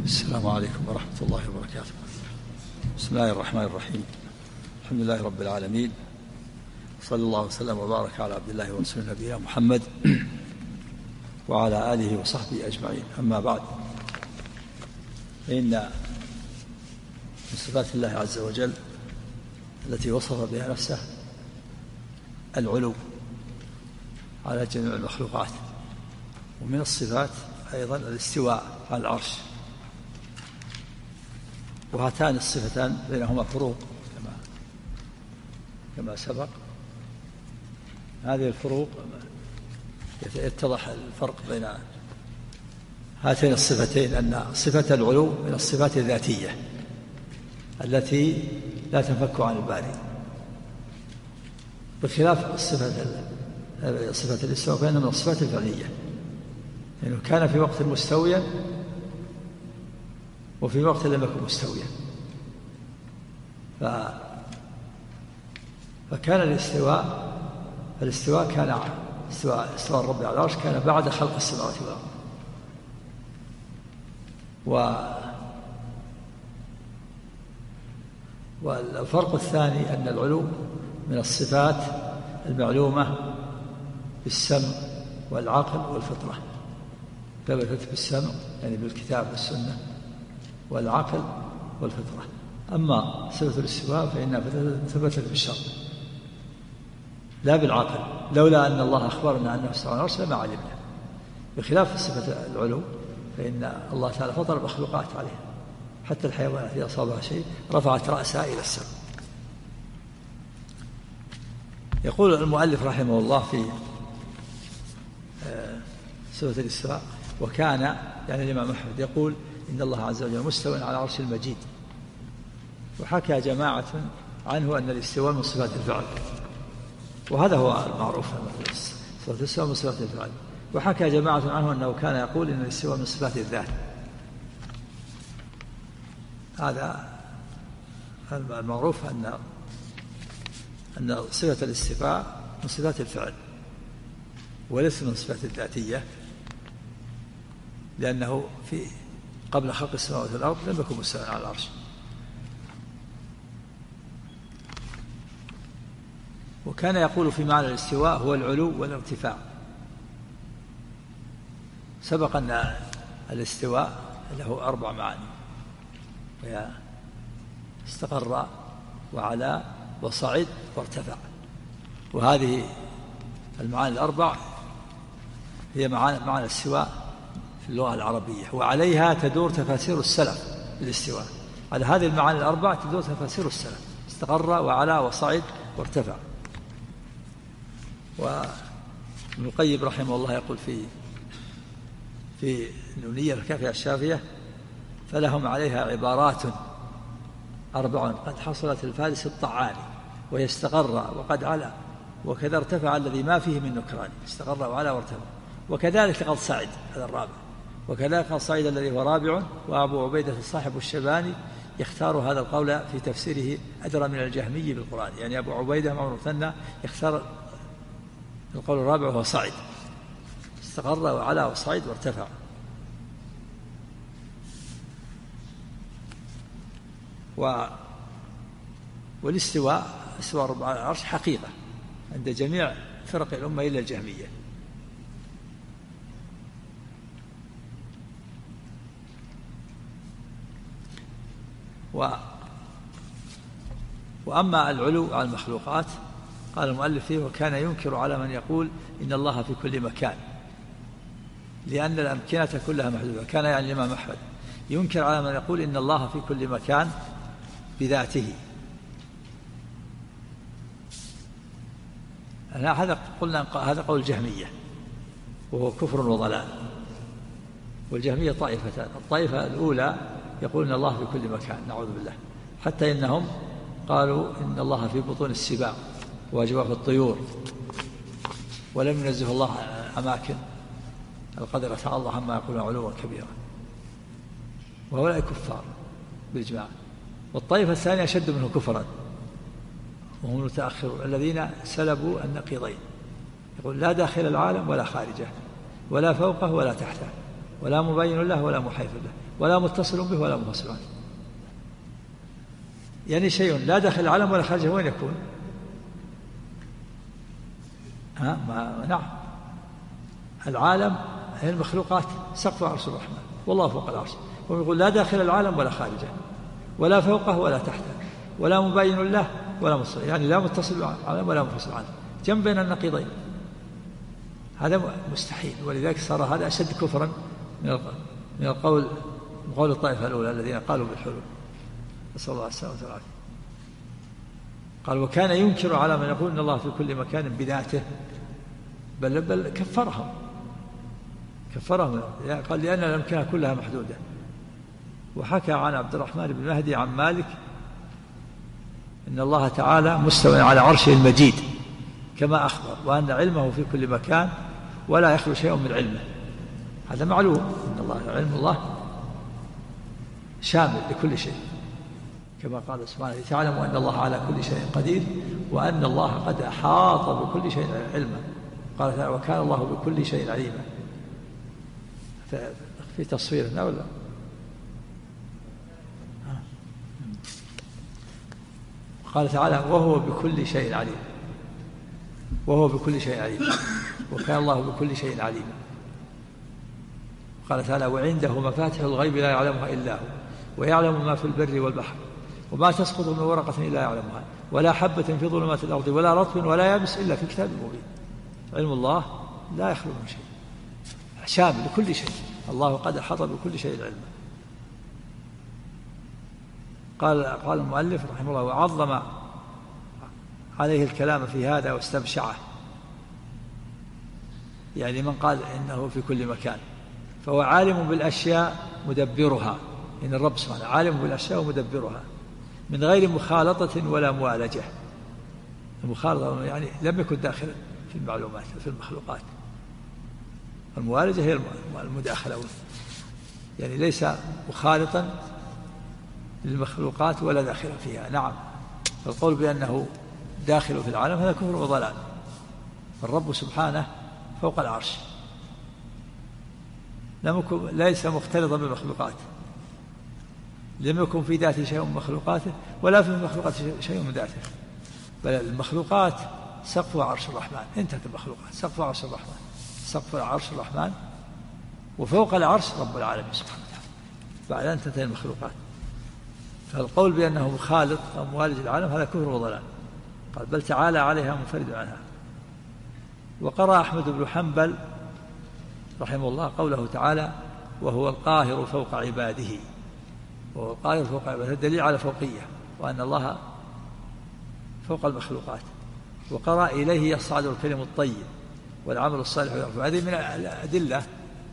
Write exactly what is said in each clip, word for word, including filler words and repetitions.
السلام عليكم ورحمة الله وبركاته. بسم الله الرحمن الرحيم. الحمد لله رب العالمين، صلى الله وسلم وبارك على عبد الله ورسوله نبينا محمد وعلى آله وصحبه أجمعين. أما بعد، فإن من صفات الله عز وجل التي وصف بها نفسه العلو على جميع المخلوقات، ومن الصفات أيضا الاستواء على العرش، وهاتان الصفتان بينهما فروق كما كما سبق. هذه الفروق يتضح الفرق بين هاتين الصفتين، أن صفة العلو من الصفات الذاتية التي لا تنفك عن الباري، بخلاف الصفة صفة الاستواء فإنها من الصفات الفعلية، لأنه يعني كان في وقت مستويا وفي وقت لم يكن مستويا. ف... فكان الاستواء الاستواء كان استواء استواء الرب على العرش كان بعد خلق السماوات والأرض. و... والفرق الثاني أن العلو من الصفات المعلومة بالسمع والعقل والفطرة، ثبتت بالسمع يعني بالكتاب والسنة والعقل والفطرة. أما صفة الاستواء فإنها ثبتت بالشرع لا بالعقل، لولا أن الله أخبرنا أنه استوى على العرش لما علمنا. بخلاف صفة العلو فإن الله تعالى فطر المخلوقات عليها، حتى الحيوانات إذا أصابها شيء رفعت رأسها إلى السماء. يقول المؤلف رحمه الله في صفة الاستواء: وكان يعني الإمام أحمد يقول إن الله عز وجل مستوى على عرش المجيد. وحكى جماعة عنه أن الاستواء من صفات الفعل، وهذا هو المعروف، صفة الاستواء من صفات الفعل. وحكى جماعة عنه أنه كان يقول إن الاستواء من صفات الذات. هذا المعروف أن أن صفة الاستواء من صفات الفعل وليس من صفات الذاتية، لأنه في قبل خلق السماوات والأرض لم يكن مستوى على العرش. وكان يقول في معنى الاستواء هو العلو والارتفاع. سبق أن الاستواء له أربع معاني، وهي استقر وعلى وصعد وارتفع، وهذه المعاني الأربع هي معاني معنى الاستواء في اللغة العربية، وعليها تدور تفاسير السلف بالاستواء. على هذه المعاني الأربع تدور تفاسير السلف: استقر وعلى وصعد وارتفع. وابن القيم رحمه الله يقول في في النونية الكافية الشافية: فلهم عليها عبارات أربع قد حصلت الفارس الطعاني، وهي استقر وقد علا، وكذا ارتفع الذي ما فيه من نكران. استقر وعلى وارتفع. وكذلك قد صعد، هذا الرابع. وكذلك قد صعد الذي هو رابع. وأبو عبيدة صاحب الشباني يختار هذا القول في تفسيره أدرى من الجهمي بالقرآن، يعني أبو عبيدة مع مثنى يختار القول الرابع وهو صعد، استقر وعلى وصعد وارتفع. و والاستواء استواء الرب على العرش حقيقة عند جميع فرق الأمة إلا الجهمية. و وأما العلو على المخلوقات قال المؤلف فيه: وكان ينكر على من يقول إن الله في كل مكان، لأن الأمكنة كلها محدودة. كان يعني الإمام أحمد ينكر على من يقول إن الله في كل مكان بذاته. هذا قلنا هذا قول الجهمية، وهو كفر وضلال. والجهمية طائفتان: الطائفة الأولى يقول إن الله في كل مكان، نعوذ بالله، حتى إنهم قالوا إن الله في بطون السباع وأجواف الطيور، ولم ينزه الله أماكن القدر تعالى الله عما يقولون علوا كبيرا، وهؤلاء كفار بالإجماع. والطائفة الثانية أشد منه كفرا، وهم المتأخرون الذين سلبوا النقيضين، يقول لا داخل العالم ولا خارجه، ولا فوقه ولا تحته، ولا مبين له ولا محيف له ولا متصل به ولا منفصل عنه. يعني شيء لا داخل العالم ولا خارجه، وين يكون؟ ها ما نعم، العالم هي المخلوقات سقف عرش الرحمن والله فوق العرش، ويقول لا داخل العالم ولا خارجه ولا فوقه ولا تحته ولا مبين له ولا متصل، يعني لا متصل بالعالم ولا منفصل عنه، جنب بين النقيضين، هذا مستحيل. ولذلك صار هذا أشد كفرا من من القول قول الطائفة الأولى الذين قالوا بالحلول، نسأل الله السلامة والعافية. قال وكان ينكر على من يقول إن الله في كل مكان بذاته، بل بل كفرهم كفرهم قال لأن الأمكنة كلها محدودة. وحكى عن عبد الرحمن بن مهدي عن مالك إن الله تعالى مستوى على عرشه المجيد كما أخبر، وأن علمه في كل مكان ولا يخلو شيء من علمه. هذا معلوم إن الله علم الله شامل لكل شيء، كما قال سبحانه تعلموا أن الله على كل شيء قدير وأن الله قد أحاط بكل شيء علما. قال تعالى وكان الله بكل شيء عليما. في تصويرنا ولا قال تعالى وهو بكل شيء عليم، وهو بكل شيء عليم، وكان الله بكل شيء عليما. قال تعالى وعنده مفاتح الغيب لا يعلمها إلا هو ويعلم ما في البر والبحر وما تسقط من ورقة إلا يعلمها ولا حبة في ظلمات الأرض ولا رطب ولا يابس إلا في كتاب مبين. علم الله لا يخلو من شيء، شامل لكل شيء، الله قد أحاط بكل شيء علما. قال قال المؤلف رحمه الله وعظم عليه الكلام في هذا واستبشعه، يعني من قال إنه في كل مكان فهو عالم بالأشياء مدبرها، إن الرب سبحانه عالم بالأشياء ومدبرها من غير مخالطة ولا موالجة. المخالطة يعني لم يكن داخلا في المعلومات في المخلوقات، الموالجة هي المداخلة، يعني ليس مخالطا للمخلوقات ولا داخلا فيها. نعم، القول بأنه داخل في العالم هذا كفر وضلال. الرب سبحانه فوق العرش لم يكن ليس مختلطا بالمخلوقات، لم يكن في ذاته شيء من مخلوقاته ولا في المخلوقات شيء من ذاته، بل المخلوقات سقف عرش الرحمن، انتهت المخلوقات سقف عرش الرحمن، سقف عرش الرحمن وفوق العرش رب العالمين سبحانه وتعالى، بعد أن تنتهي المخلوقات. فالقول بأنه مخالط أو موالج العالم هذا كفر وضلال. قال بل تعالى عليها منفرد عنها. وقرأ أحمد بن حنبل رحمه الله قوله تعالى وهو القاهر فوق عباده، وهو القاهر فوق عباده دليل على فوقية وأن الله فوق المخلوقات. وقرأ إليه يصعد الكلم الطيب والعمل الصالح يرفع. هذه من الأدلة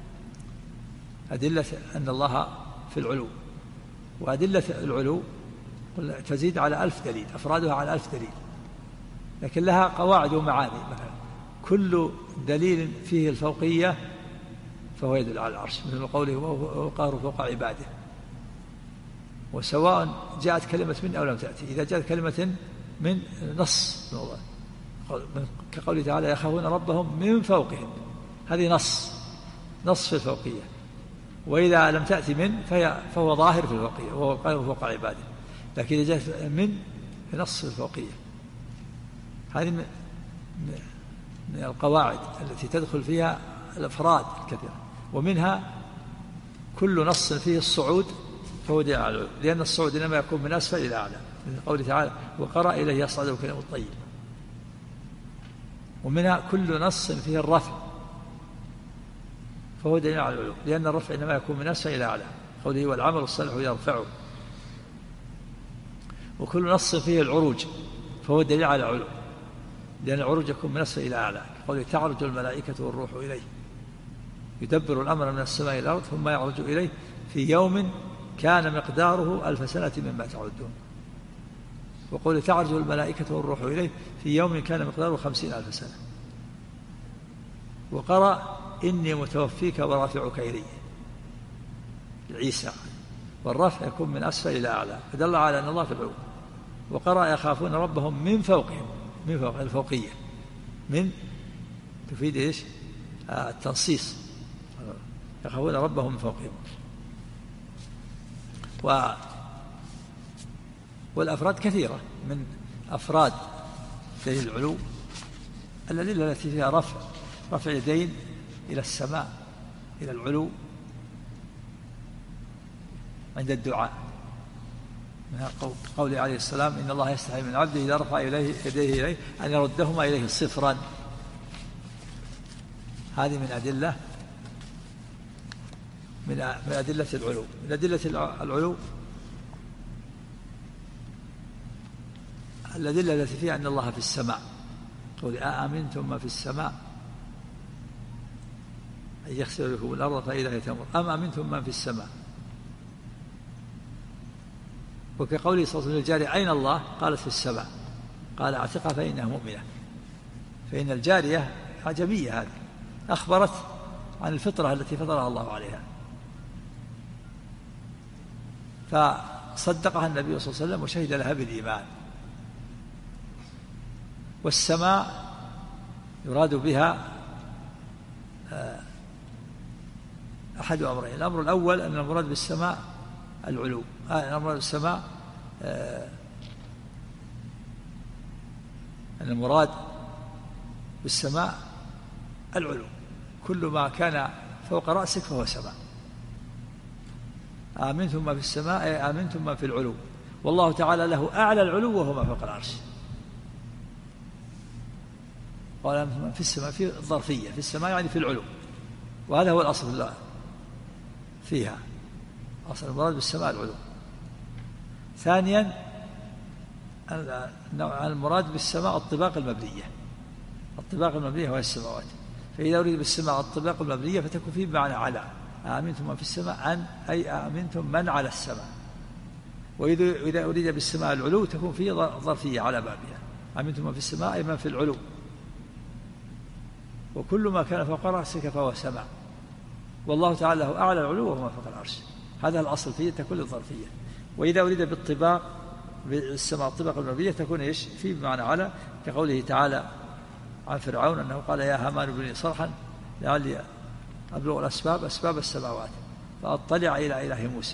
أدلة أن الله في العلو، وأدلة العلو تزيد على ألف دليل، أفرادها على ألف دليل، لكن لها قواعد ومعاني. مثلا كل دليل فيه الفوقية فهو يدل على العرش، مثل قوله وهو القاهر فوق عباده. وسواء جاءت كلمة من أو لم تأتي، إذا جاءت كلمة من نص كقوله تعالى يخافون ربهم من فوقهم، هذه نص نص في الفوقية. وإذا لم تأتي من فهي فهو ظاهر في الفوقية وهو القاهر فوق عباده. لكن إذا جاءت من في نص في الفوقية، هذه من من القواعد التي تدخل فيها الأفراد الكثيرة. ومنها كل نص فيه الصعود فهو دليل على العلو، لأن الصعود إنما يكون من أسفل إلى أعلى، من قوله تعالى وقرأ إليه يصعد الكلم الطيب. ومنها كل نص فيه الرفع فهو دليل على العلو، لأن الرفع إنما يكون من أسفل إلى أعلى، قوله والعمل الصالح يرفعه. وكل نص فيه العروج فهو دليل على العلو، لأن العروج يكون من أسفل إلى أعلى، قوله تعرج الملائكة والروح إليه يدبر الأمر من السماء إلى الأرض ثم يعرج إليه في يوم كان مقداره ألف سنة مما تعدون. وقوله تعرج الملائكة والروح إليه في يوم كان مقداره خمسين ألف سنة. وقرأ إني متوفيك ورافعك إلي عيسى، والرفع يكون من أسفل إلى أعلى، فدل على أن الله في العلو. وقرأ يخافون ربهم من فوقهم، من فوق الفوقية، من تفيد إيش؟ آه التنصيص، يخافون ربهم من فوقهم. و والأفراد كثيرة من أفراد دليل العلو الأدلة التي فيها رفع رفع يدين إلى السماء إلى العلو عند الدعاء، من قوله عليه السلام إن الله يستحي من عبده إذا رفع إليه يديه إليه أن يردهما إليه صفرا. هذه من أدلة من من أدلة العلو. من أدلة العلو الأدلة التي فيها أن الله في السماء، قول أأمنتم من في السماء أن يخسف بكم الأرض فإذا هي تمر أم أمنتم من في السماء. وكقوله صلى الله عليه وسلم للجارية أين الله؟ قالت في السماء، قال اعتقها فإنها مؤمنة. فإن الجارية عجمية هذه أخبرت عن الفطرة التي فطرها الله عليها، فصدقها النبي صلى الله عليه وسلم وشهد لها بالإيمان. والسماء يراد بها أحد أمرين. الأمر الأول أن المراد بالسماء العلو، الأمر بالسماء أن المراد بالسماء العلو، كل ما كان فوق رأسك فهو سماء. آمنتم ما في السماء آمنتم ما في العلو، والله تعالى له أعلى العلو وهو ما فوق العرش. قال في السماء في الظرفية، في السماء يعني في العلو، وهذا هو الأصل الله فيها، أصل المراد بالسماء العلو. ثانيا المراد بالسماء الطباق المبنية، الطباق المبنية وهي السماوات. فإذا أريد بالسماء الطباق المبنية فتكون فيه بمعنى على، آمنتم من في السماء أن أي آمنتم من على السماء. وإذا أريد بالسماء العلو تكون فيه ظرفية على بابها، آمنتم من في السماء أي من في العلو، وكل ما كان فوق رأسك فهو سماء، والله تعالى له أعلى العلو وهو ما فوق العرش. هذا الأصل فيه تكون الظرفية. وإذا أريد بالطباق بالسماء الطباق المبنية تكون إيش؟ فيه بمعنى على، كقوله تعالى عن فرعون أنه قال يا هامان ابن لي صرحا لعلي أبلغ الأسباب أسباب السماوات فأطلع إلى إله موسى.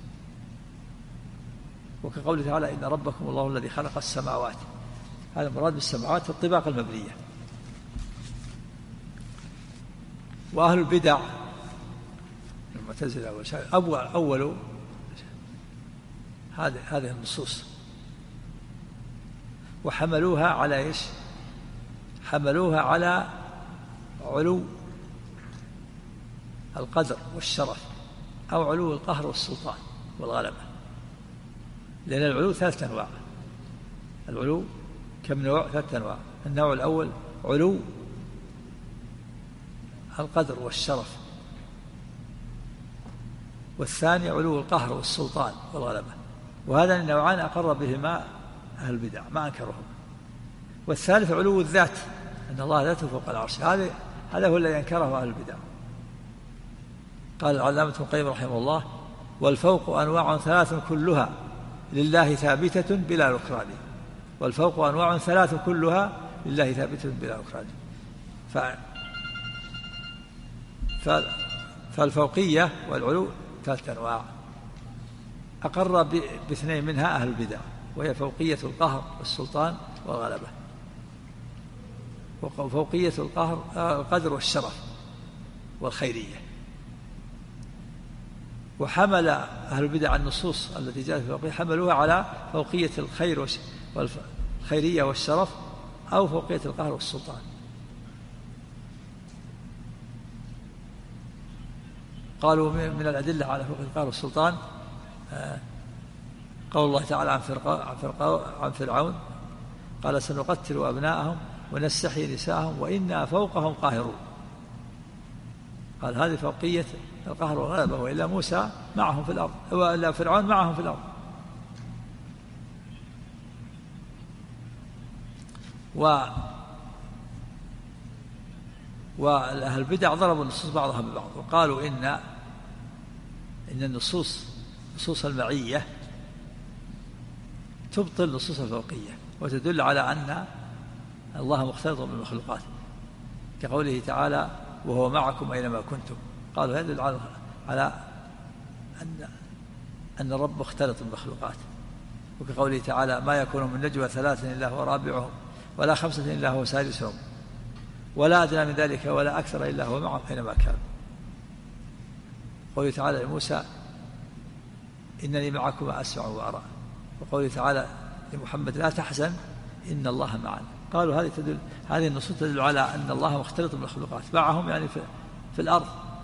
وكقوله تعالى إن ربكم الله الذي خلق السماوات، هذا المراد بالسماوات في الطباق المبنية. وأهل البدع المعتزلة أول أول هذه هذه النصوص وحملوها على إيش؟ حملوها على علو القدر والشرف أو علو القهر والسلطان والغلبة، لأن العلو ثلاثة أنواع. العلو كم نوع؟ ثلاثة أنواع. النوع الأول علو القدر والشرف، والثاني علو القهر والسلطان والغلبة، وهذا النوعان أقر بهما أهل البدع ما أنكرهم. والثالث علو الذات، أن الله ذاته فوق العرش، هذا هذا هو الذي أنكره أهل البدع. قال العلامة ابن القيم رحمه الله والفوق أنواع ثلاث كلها لله ثابتة بلا نكران. والفوق أنواع ثلاث كلها لله ثابتة بلا نكران. ف... ف... فالفوقية والعلو ثلاثة أنواع أقر ب... باثنين منها أهل البدع، وهي فوقية القهر والسلطان والغلبة، وفوقية القهر القدر والشرف والخيرية. وحمل أهل البدع النصوص التي جاءت في الفوقية حملوها على فوقية الخير والخيرية والشرف أو فوقية القهر والسلطان. قالوا من الأدلة على فوقية القهر والسلطان قول الله تعالى عن, عن فرعون قال سنقتل أبناءهم ونستحيي نساءهم وإنا فوقهم قاهرون. قال هذه فوقية القهر والغلبة، وإلا موسى معهم في الأرض وإلا فرعون معهم في الأرض. و وأهل البدع ضربوا النصوص بعضها ببعض وقالوا إن إن النصوص نصوص المعية تبطل نصوص الفوقية وتدل على أن الله مختلط بالمخلوقات، كقوله تعالى وهو معكم أينما كنتم قالوا يدل على على أن أن الرب مختلط بالمخلوقات، وكقوله تعالى ما يكون من نجوى ثلاثة إلا هو رابعهم ولا خمسة إلا هو سادسهم ولا أدنى من ذلك ولا أكثر إلا هو معهم أينما كانوا. قوله تعالى لموسى إنني معكم أسمع وأرى، وقوله تعالى لمحمد لا تحزن إن الله معنا. قالوا هذه تدل هذه النصوص تدل على أن الله مختلط بالمخلوقات معهم، يعني في, في الأرض،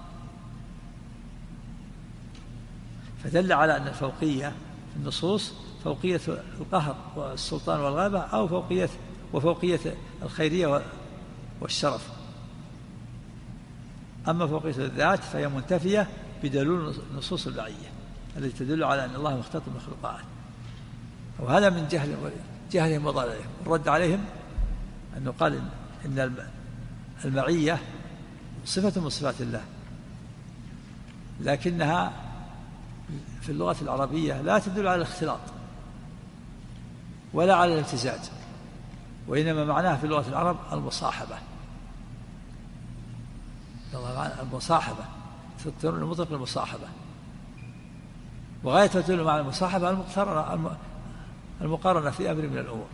فدل على أن الفوقية في النصوص فوقية القهر والسلطان والغلبة أو فوقية وفوقية الخيرية والشرف. أما فوقية الذات فهي منتفية بدلول نصوص المعية التي تدل على أن الله مختلط بالمخلوقات، وهذا من جهل جهلهم وضلالهم. الرد عليهم أنه قال إن المعية صفة من صفات الله، لكنها في اللغة العربية لا تدل على الاختلاط ولا على الامتزاج، وإنما معناها في لغة العرب المصاحبة. المصاحبة تدل المطلق المصاحبة، وغاية تدل مع المصاحبة المقترنة المقارنة في أمر من الأمور،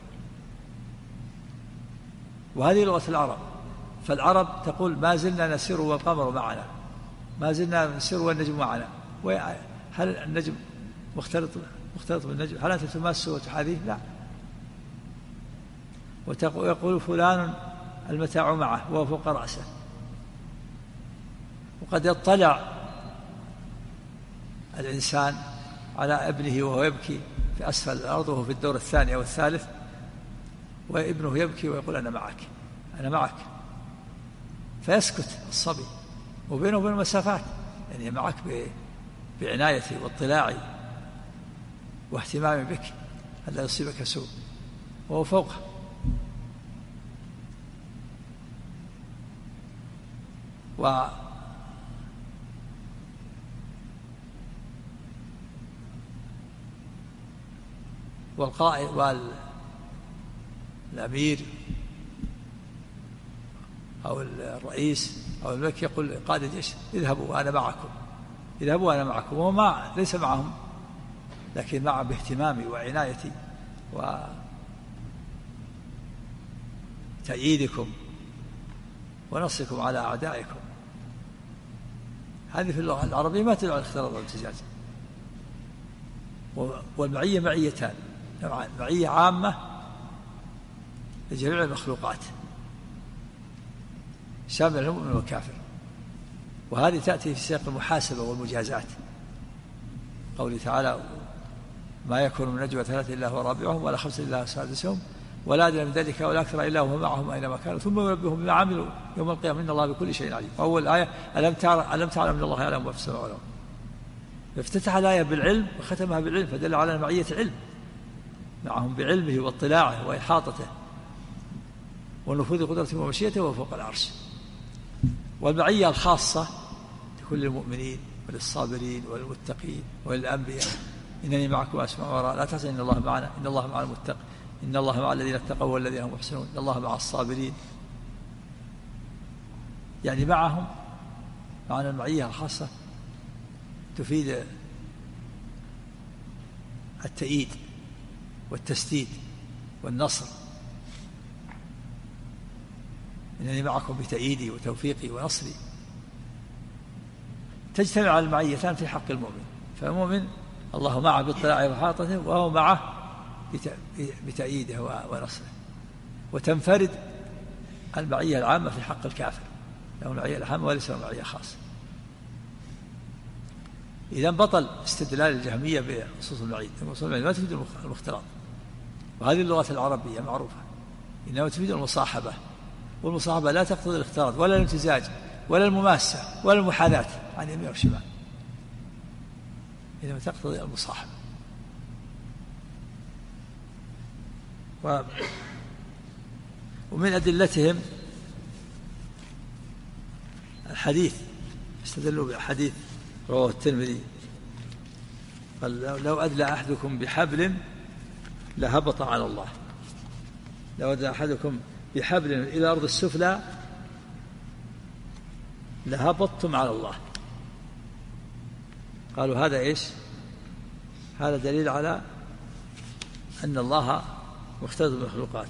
وهذه لغة العرب. فالعرب تقول ما زلنا نسير والقمر معنا، ما زلنا نسير والنجم معنا. هل النجم مختلط مختلط بالنجم؟ هل أنت تمسه وتحاذيه؟ لا. ويقول فلان المتاع معه وهو فوق رأسه، وقد يطلع الإنسان على ابنه وهو يبكي في أسفل الأرض وهو في الدور الثاني أو الثالث، وابنه يبكي ويقول أنا معك أنا معك، فيسكت الصبي وبينه وبين مسافات، يعني معك بعنايتي واطلاعي واهتمامي بك ألا يصيبك سوء، وهو فوقه. و والقائد والأمير أو الرئيس أو الملك يقول قائد الجيش اذهبوا وأنا معكم، اذهبوا وأنا معكم، وهو ما ليس معهم لكن مع باهتمامي وعنايتي وتأييدكم ونصركم على أعدائكم. هذه في اللغة العربية ما تدل على الاختلاط والامتزاج. والمعية معيتان نوعان: معية عامة لجميع المخلوقات شامل المؤمن والكافر، وهذه تأتي في سياق المحاسبة والمجازات. قوله تعالى ما يكون من نجوى ثلاثة إلا هو رابعهم ولا خمسة إلا هو سادسهم ولا أدنى من ذلك ولا أكثر إلا هو معهم أينما كانوا ثم ينبئهم بما عملوا يوم القيامة إن الله بكل شيء عليم. وأول آية ألم تعلم ألم تعلم أن الله يعلم ما في السماء والأرض. افتتح الآية بالعلم وختمها بالعلم، فدل على معية علم معهم بعلمه واطلاعه وإحاطته ونفوذ قدرته ومشيئته وفوق العرش. والمعية الخاصة لكل المؤمنين وللصابرين وللمتقين وللأنبياء: إنني معكم أسمع وأرى لا تحزن إن الله معنا إن الله مع المتقين إن الله مع الذين اتقوا والذين هم محسنون إن الله مع الصابرين. يعني معهم معنى المعية الخاصة تفيد التأييد والتسديد والنصر. إنني معكم بتأييدي وتوفيقي ونصري. تجتمع المعيتان في حق المؤمن، فالمؤمن الله معه باطلاعه وإحاطته وهو معه بتأييده ونصره. وتنفرد المعية العامة في حق الكافر، له المعية العامة وليس له معية خاصة. إذن بطل استدلال الجهمية بخصوص المعية، خصوص المعية ما تفيد المختلط، وهذه اللغة العربية معروفة إنما تفيد المصاحبة، والمصاحبة لا تقتضي الاختلاط ولا الامتزاج ولا المماسة ولا المحاذاة عن يمين وشمال، إنما تقتضي المصاحبة. و ومن أدلتهم الحديث، استدلوا بحديث رواه الترمذي قال لو أدلى أحدكم بحبل لهبط على الله، لو أدلى أحدكم بحبل إلى أرض السفلى لهبطتم على الله. قالوا هذا إيش؟ هذا دليل على أن الله مختلط بالمخلوقات.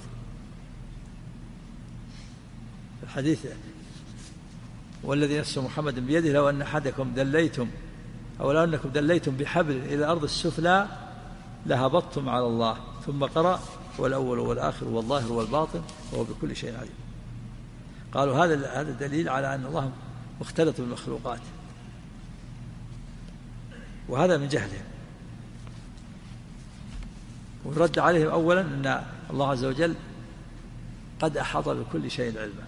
الحديث والذي نفس محمد بيده لو أن أحدكم دليتم أو لو أنكم دليتم بحبل إلى الأرض السفلى لهبطتم على الله. ثم قرأ والأول والآخر والظاهر والباطن وهو بكل شيء عليم. قالوا هذا هذا دليل على أن الله مختلط بالمخلوقات، وهذا من جهلهم. ورد عليهم أولا أن الله عز وجل قد أحاط بكل شيء علما،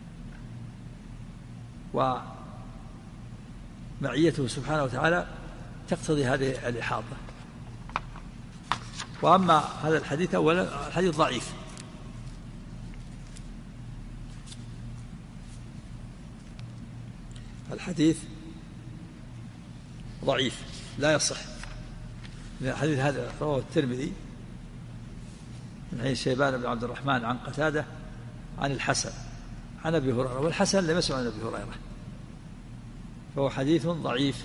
ومعيته سبحانه وتعالى تقتضي هذه الإحاطة. وأما هذا الحديث أولا الحديث ضعيف، الحديث ضعيف لا يصح. الحديث هذا رواه الترمذي من حديث شيبان بن عبد الرحمن عن قتادة عن الحسن عن أبي هريرة، والحسن لم يسمع عن أبي هريرة، فهو حديث ضعيف.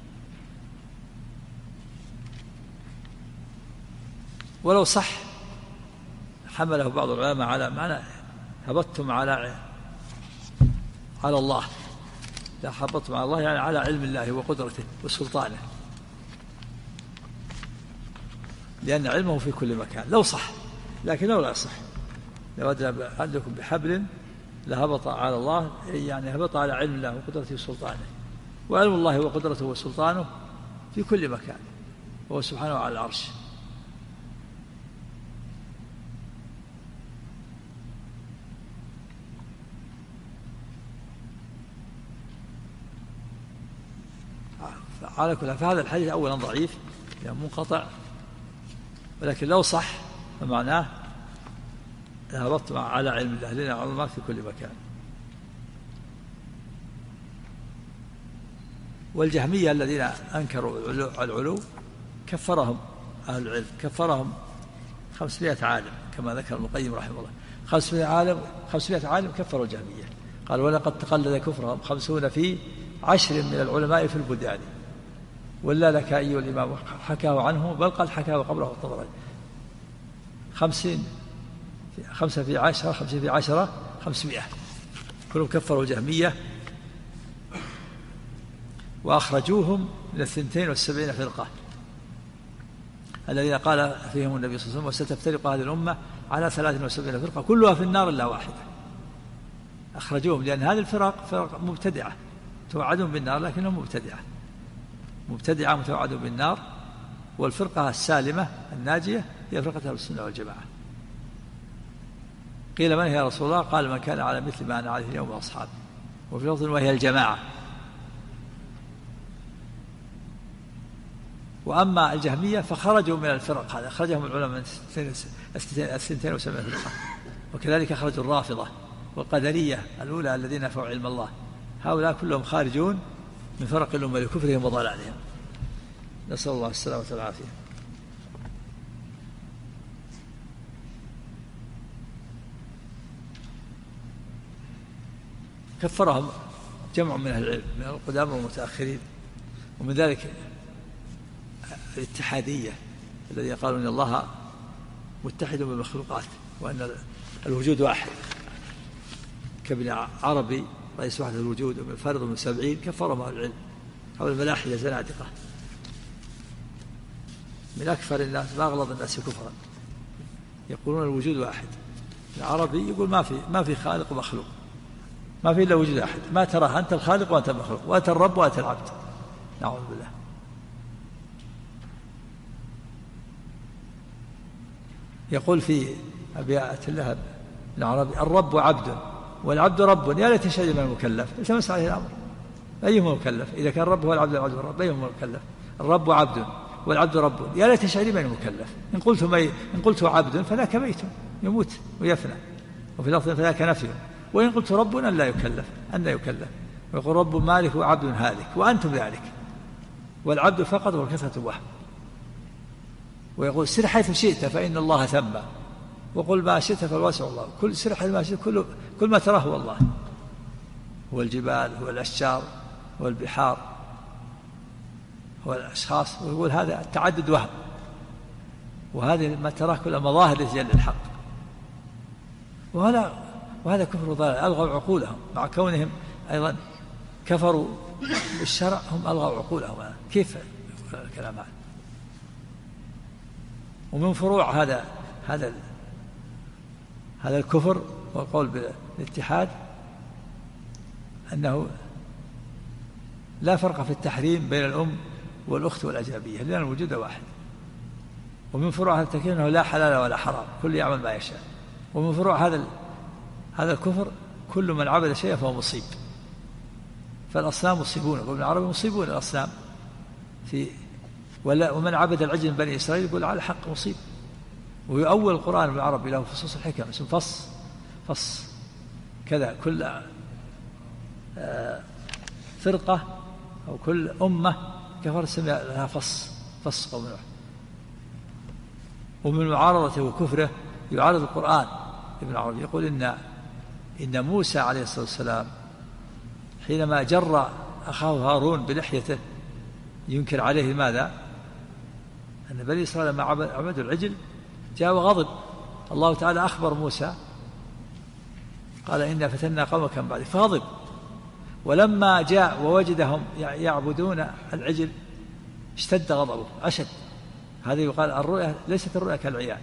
ولو صح حمله بعض العلماء على معنى هبطتم على على الله، لا هبطتم على الله يعني على علم الله وقدرته وسلطانه، لأن علمه في كل مكان. لو صح، لكن لو لا يصح لو أدنى عندكم بحبل لهبط على الله، يعني هبط على علم الله وقدرته وسلطانه، وعلم الله وقدرته وسلطانه في كل مكان، وهو سبحانه على العرش. على كل فهذا الحديث أولا ضعيف يعني منقطع، ولكن لو صح فمعناه هبطت على علم الله، لنا علمات في كل مكان. والجهمية الذين أنكروا العلو كفرهم أهل العلم، كفرهم خمسمائة عالم كما ذكر ابن القيم رحمه الله. خمسمائة عالم خمسمائة عالم كفروا الجهمية. قال ولقد تقلد كفرهم خمسون في عشر من العلماء في البلدان، ولا لك أي الإمام حكاه عنه، بل قد حكاه قبله الطبراني. خمسين خمسة في عشرة خمسة في عشرة خمسمائة كلهم كفروا الجهمية، وأخرجوهم من الثنتين والسبعين فرقة الذين قال فيهم النبي صلى الله عليه وسلم وستفترق هذه الأمة على ثلاث وسبعين فرقة كلها في النار إلا واحدة. أخرجوهم لأن هذه الفرق فرق مبتدعة توعدون بالنار، لكنهم مبتدعة مبتدعة متوعدون بالنار. والفرقة السالمة الناجية هي فرقة أهل السنة والجماعة. قيل من هي يا رسول الله؟ قال من كان على مثل ما أنا عليه اليوم وأصحابي، وفي لفظ وهي الجماعة. وأما الجهمية فخرجوا من الفرق، هذا أخرجهم العلماء من الثنتين وسبعين فرقة. وكذلك أخرجوا الرافضة والقدرية الأولى الذين نفوا علم الله، هؤلاء كلهم خارجون من فرق الأمة لكفرهم وضلالهم، نسأل الله السلامة والعافية. كفرهم جمع من أهل العلم من القدامى والمتأخرين، ومن ذلك الاتحادية الذين قالوا إن الله متحد بالمخلوقات وأن الوجود واحد، كابن عربي رئيس وحدة الوجود ومن فرض من سبعين كفرهم أهل العلم. هؤلاء الملاحدة زنادقة من أكثر الناس وأغلظ الناس كفرا، يقولون الوجود واحد. العربي يقول ما في ما في خالق ومخلوق، ما في إلا وجود واحد، ما تراه أنت الخالق وأنت المخلوق، وأنت الرب وأنت العبد. نعوذ بالله. يقول في أبيات الله العربي الرب عبد والعبد رب، يا ليت شيء من المكلف التمس عليه الأمر، أيهما مكلف؟ إذا كان الرب هو العبد والعبد الرب أيهما مكلف؟ الرب عبد والعبد رب، يا ليت شيء من المكلف. إن قلت مي إن قلت عبد فذاك ميت يموت ويفنى، وفي لفظ فذاك نفي. وإن قلت رب أن لا يكلف أن لا يكلف. ويقول رب مالك وعبد هالك وأنتم ذلك، والعبد فقط والكثرة وهم. ويقول سر حيث شئت فإن الله ثم، وقل ما شئت فالواسع الله. كل سر حيث ما شئت، كل كل ما تراه هو الله، هو الجبال هو الأشجار هو البحار هو الأشخاص، ويقول هذا التعدد وهم، وهذه ما تراه كل مظاهر لجل الحق، وهذا وهذا كفر ضلال. ألغوا عقولهم مع كونهم أيضا كفروا بالشرع، هم ألغوا عقولهم. كيف الكلام هذا؟ ومن فروع هذا هذا هذا الكفر والقول بالاتحاد أنه لا فرق في التحريم بين الأم والأخت والأجنبية، لأن الوجود واحد. ومن فروع هذا التكفير أنه لا حلال ولا حرام، كل يعمل ما يشاء. ومن فروع هذا هذا الكفر كل من عبد شيئا فهو مصيب، فالأصنام مصيبون، وابن العربي مصيبون الأصنام في ولا ومن عبد العجل من بني إسرائيل يقول على حق مصيب. ويؤول القرآن بالعربي له فصوص الحكم، اسم فص فص كذا، كل فرقة أو كل أمة كفر سمع لها فص فص قوم نوح. ومن معارضته وكفره يعارض القرآن. ابن العربي يقول إن إن موسى عليه الصلاة والسلام حينما جر أخاه هارون بلحيته ينكر عليه ماذا؟ أن بني إسرائيل لما عبدوا العجل جاء وغضب. الله تعالى أخبر موسى قال إنا فتنا قومك من بعدك، فغضب. ولما جاء ووجدهم يعبدون العجل اشتد غضبه أشد. هذه يقال الرؤيا ليست الرؤيا كالعيان،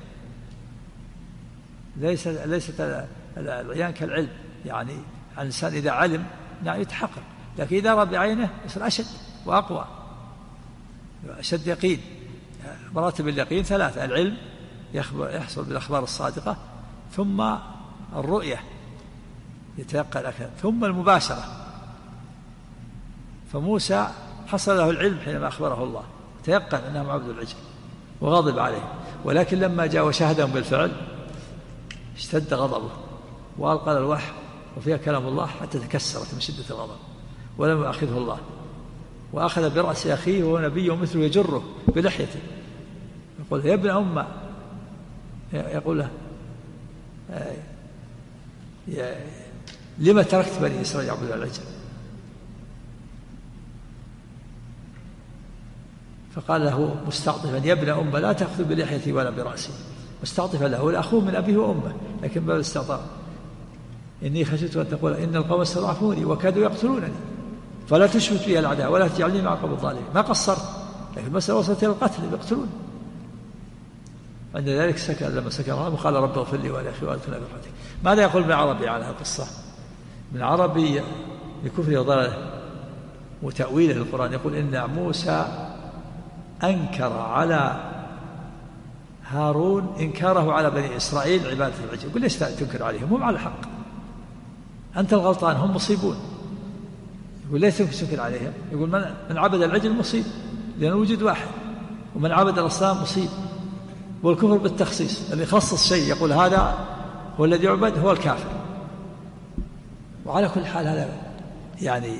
ليست ليست العيان كالعلم، يعني الإنسان إذا علم يعني يتحقق، لكن إذا رأى بعينه يصير أشد وأقوى، أشد يقين. مراتب اليقين ثلاثة: العلم يحصل بالأخبار الصادقة، ثم الرؤية يتيقن أكثر، ثم المباشرة. فموسى حصل له العلم حينما أخبره الله، تيقن أنهم عبدوا العجل وغضب عليه. ولكن لما جاء وشاهدهم بالفعل اشتد غضبه وألقى الوحي وفيها كلام الله حتى تكسرت من شدة الغضب ولم يأخذه الله، وأخذ برأس أخيه وهو نبي مثله يجره بلحيته يقول يا ابن أمة، يقول له لما تركت بني إسرائيل يعبدون العجل؟ فقال له مستعطفا يا ابن أمة لا تأخذ بلحيتي ولا برأسي، مستعطفا له الأخوه من أبيه وأمه، لكن باب الاستعطاف إني خشيت أن تقول إن القوم استضعفوني وكادوا يقتلونني فلا تشمت بي الأعداء ولا تجعلني مع القوم الظالمين. ما قصرت، لكن المسألة وصلت إلى القتل يقتلون. عند ذلك سكن، لما سكن وقال رب اغفر لي ولأخي وأدخلنا برحمتك. ماذا يقول ابن عربي على هذه القصة؟ ابن عربي بكفره وضلاله وتأويله للقرآن يقول إن موسى أنكر على هارون إنكاره على بني إسرائيل عبادة العجل. يقول ليش تنكر عليهم؟ هم على حق، أنت الغلطان، هم مصيبون. يقول ليش تنكر عليهم؟ يقول من, من عبد العجل مصيب، لأن وجود واحد، ومن عبد الأصنام مصيب. والكفر بالتخصيص، اللي يخصص شيء يقول هذا هو الذي يعبد هو الكافر. وعلى كل حال هذا يعني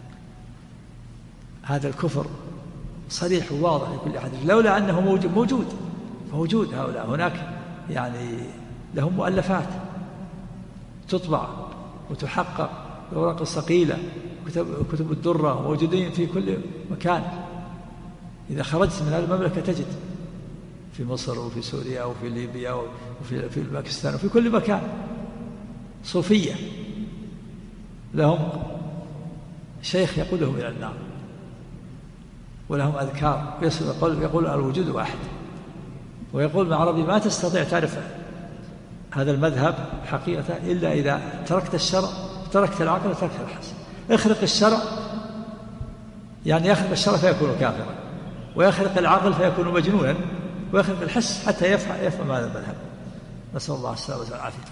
هذا الكفر صريح وواضح لكل أحد، لولا أنه موجود موجود موجود هؤلاء هناك يعني لهم مؤلفات تطبع وتحقق الأوراق الصقيلة، كتب, كتب الدرة موجودين في كل مكان. إذا خرجت من هذه المملكة تجد في مصر وفي سوريا وفي ليبيا وفي في باكستان وفي كل مكان صوفية لهم شيخ يقودهم إلى النار ولهم أذكار يقول, يقول الوجود واحد. ويقول ابن عربي ما تستطيع تعرف هذا المذهب حقيقة إلا إذا تركت الشرع، تركت العقل وتركت الحس. اخرق الشرع يعني يخرق الشرع فيكون كافرا، ويخرق العقل فيكون مجنونا، ويخرق الحس حتى يفهم, يفهم هذا المذهب. نسأل الله السلامة والعافية.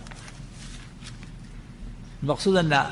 المقصود أن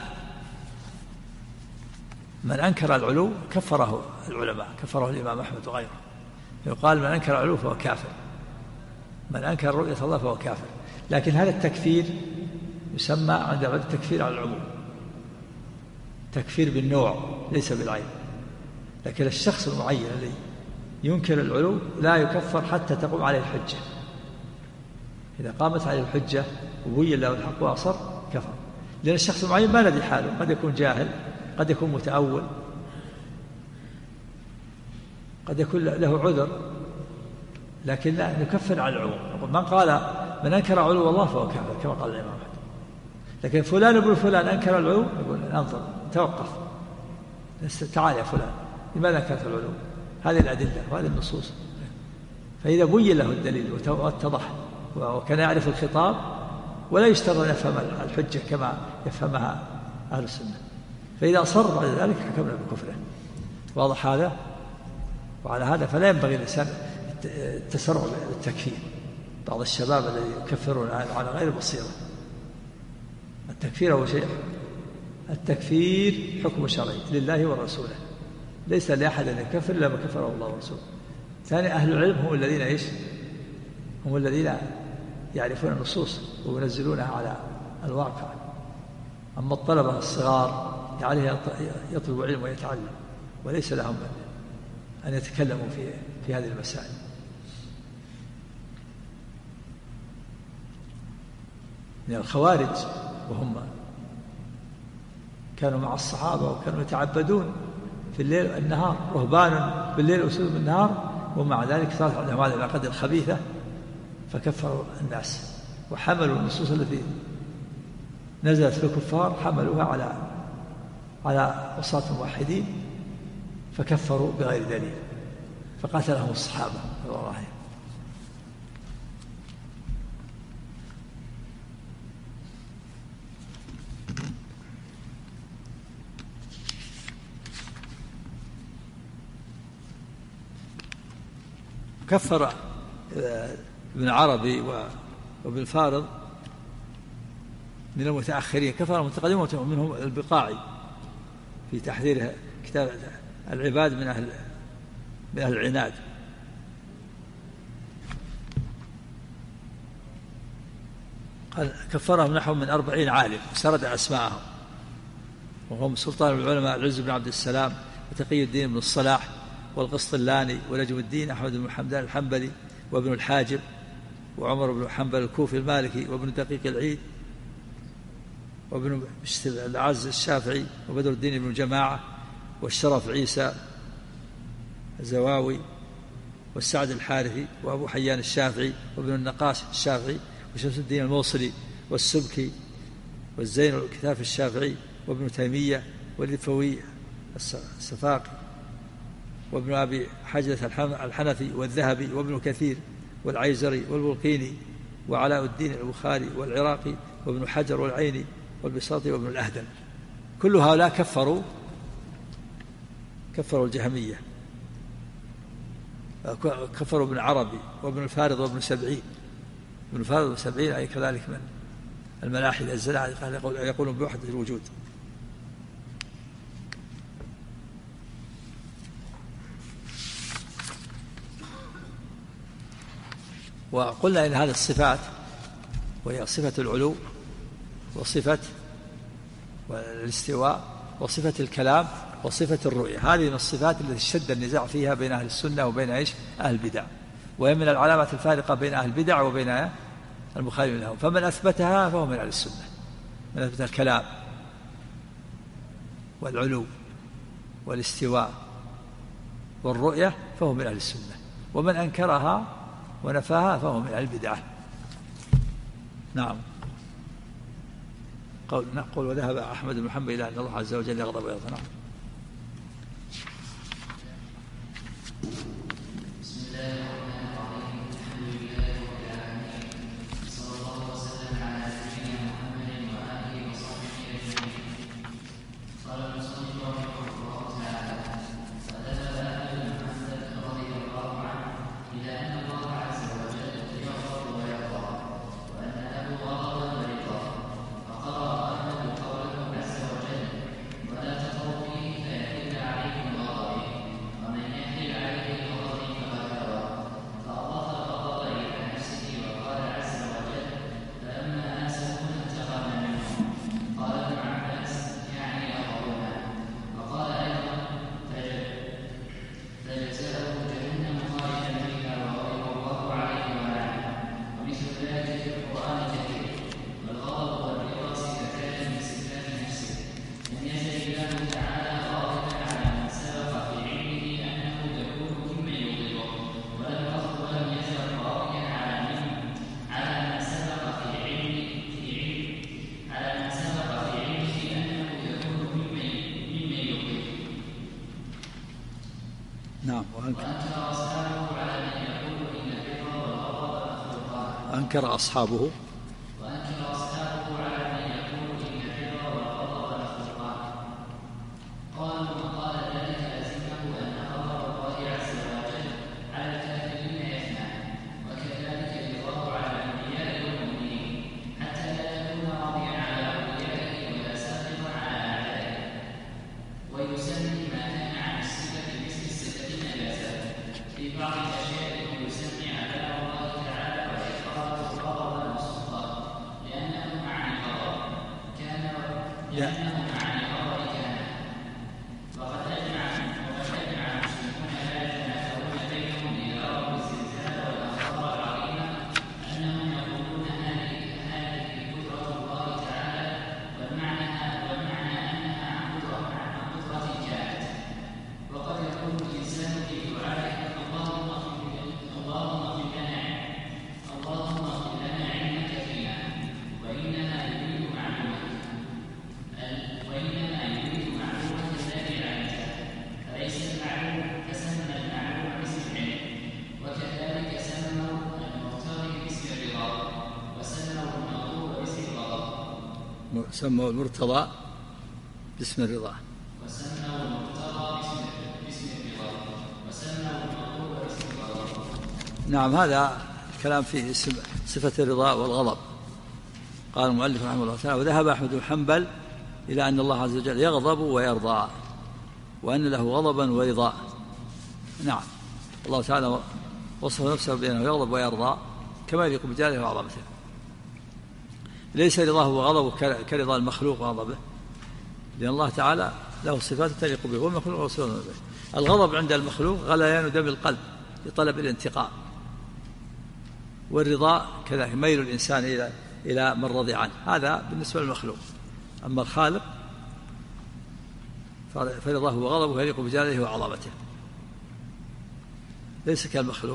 من أنكر العلو كفره العلماء، كفره الإمام أحمد وغيره. يقال من أنكر العلو فهو كافر، من أنكر رؤية الله فهو كافر. لكن هذا التكفير يسمى عند بعض التكفير على العموم، تكفير بالنوع ليس بالعين. لكن الشخص المعين الذي ينكر العلو لا يكفر حتى تقوم عليه الحجة. إذا قامت عليه الحجة وبين له الحق وأصر كفر، لأن الشخص المعين ما ندري حاله، قد يكون جاهل، قد يكون متأول. قد يكون له عذر لكن لا نكفر على العموم. من قال من أنكر علو الله فهو كافر كما قال الإمام أحمد. لكن فلان ابن فلان أنكر العلو يقول انظر توقف تعال يا فلان لماذا أنكرت العلو؟ هذه الأدلة وهذه النصوص. فإذا بين له الدليل واتضح وكان يعرف الخطاب ولا يشترط أن يفهم الحجة كما يفهمها أهل السنة، فإذا أصر بعد ذلك حكمنا بكفره. واضح هذا؟ وعلى هذا فلا ينبغي الإنسان التسرع بالتكفير. بعض الشباب الذين يكفرون على غير بصيرة. التكفير هو شيء، التكفير حكم شرعي لله ورسوله، ليس لأحد أن يكفر إلا ما كفره الله ورسوله. ثاني أهل العلم هم الذين إيش؟ هم الذين يعرفون النصوص وينزلونها على الواقع. أما الطلبة الصغار عليه يطلب علم ويتعلم وليس لهم أن يتكلموا في في هذه المسائل. من الخوارج وهم كانوا مع الصحابة وكانوا يتعبدون في الليل والنهار، رهبان بالليل وسود بالنهار، ومع ذلك صارت عندهم هذه العقائد الخبيثة فكفروا الناس وحملوا النصوص التي نزلت في الكفار حملوها على على عصاة الموحدين فكفروا بغير دليل فقاتلهم الصحابة رضي الله عنهم. كفر ابن عربي وابن فارض من المتأخرين، كفر المتقدمين ومنهم البقاعي في تحذير كتاب العباد من أهل من أهل العناد. قال كفرهم نحو من أربعين عالم سرد أسماءهم، وهم سلطان العلماء العز بن عبد السلام وتقي الدين بن الصلاح والقسطلاني ونجم الدين أحمد بن حمدان الحنبلي وابن الحاجب وعمر بن حنبل الكوفي المالكي وابن دقيق العيد وابن العز الشافعي وبدر الدين بن جماعة والشرف عيسى الزواوي والسعد الحارثي وأبو حيان الشافعي وابن النقاش الشافعي وشمس الدين الموصلي والسبكي والزين الكتاف الشافعي وابن تيمية واللفوي السفاقي وابن أبي حجرة الحنفي والذهبي وابن كثير والعيزري والبلقيني وعلاء الدين البخاري والعراقي وابن حجر والعيني والبساطي وابن الأهدل. كل هؤلاء كفروا كفروا الجهمية، كفروا ابن عربي وابن الفارض وابن سبعين. ابن الفارض وابن سبعين أي كذلك من الملاحدة الزلاعة يقولون بوحدة الوجود. وقلنا إن هذه الصفات وهي صفة العلو وصفة الاستواء وصفة الكلام وصفة الرؤية، هذه من الصفات التي اشتد النزاع فيها بين أهل السنة وبين إيش أهل البدع، وهي من العلامات الفارقة بين أهل البدع وبين المخالفين لهم. فمن أثبتها فهو من أهل السنة، من أثبت الكلام والعلو والاستواء والرؤية فهو من أهل السنة، ومن أنكرها ونفاها فهو من أهل البدعة. نعم. قول نقول وذهب أحمد بن حنبل إلى أن الله عز وجل يغضب ويرضى. نعم. نعم. وأنكر أصحابه على من يقول إن الرضا والغضب مخلوقان. أنكر أصحابه وأنكر أصحابه على من يقول إن الرضا والغضب مخلوقان. قالوا من قال ذلك لزمه أن غضب الله عز وجل على الكافرين يفنى، وكذلك رضاه على الأنبياء والمؤمنين، حتى لا يكون راضيا على أوليائه ولا ساخطا على أعدائه. ويسمي ما كان عن الصفة مثل الصفة نجاسة في بعض الأشياء، ويسمي عذاب الله تعالى وإقراره غضبا وسخطا، لأنه مع الغضب كان لأنه مع الغضب كان. وقد أجمع وقد أجمع المسلمون لا يتنافرون بينهم إذا رأوا الزلزال والأخبار العظيمة أنهم يقولون هذه هذه قدرة الله تعالى، والمعنى والمعنى أنها عن قدرة عن قدرة كانت. وقد يقول الإنسان في دعائه اللهم اغفر اللهم اغفر لنا اللهم اغفر لنا علمك فينا، وإنما يريد معلومك وإنما يريد معلومك الذي علمته، فليس المعلوم فسمى المعلوم باسم العلم. وكذلك سموا المرتضي باسم الرضا، وسموا المغضوب باسم الغضب. سموا المرتضى باسم الرضا وسموا المرتضى باسم الرضا وسموا المغضوب باسم الغضب. نعم. هذا الكلام فيه صفة الرضا والغضب. قال المؤلف رحمه الله تعالى: وذهب أحمد بن حنبل إلى أن الله عز وجل يغضب ويرضى، وأن له غضبا ورضا. نعم. الله تعالى وصف نفسه بأنه يغضب ويرضى كما يليق بجلاله وعظمته. ليس رضاه وغضبه كرضا المخلوق وغضبه، لأن الله تعالى له صفات تليق به، والمخلوق رسول به. الغضب عند المخلوق غليان دم القلب لطلب الانتقام، والرضا كذلك ميل الإنسان إلى إلى من رضي عنه، هذا بالنسبة للمخلوق. أما الخالق فرضاه وغضبه يليق بجلاله وعظمته، ليس كالمخلوق.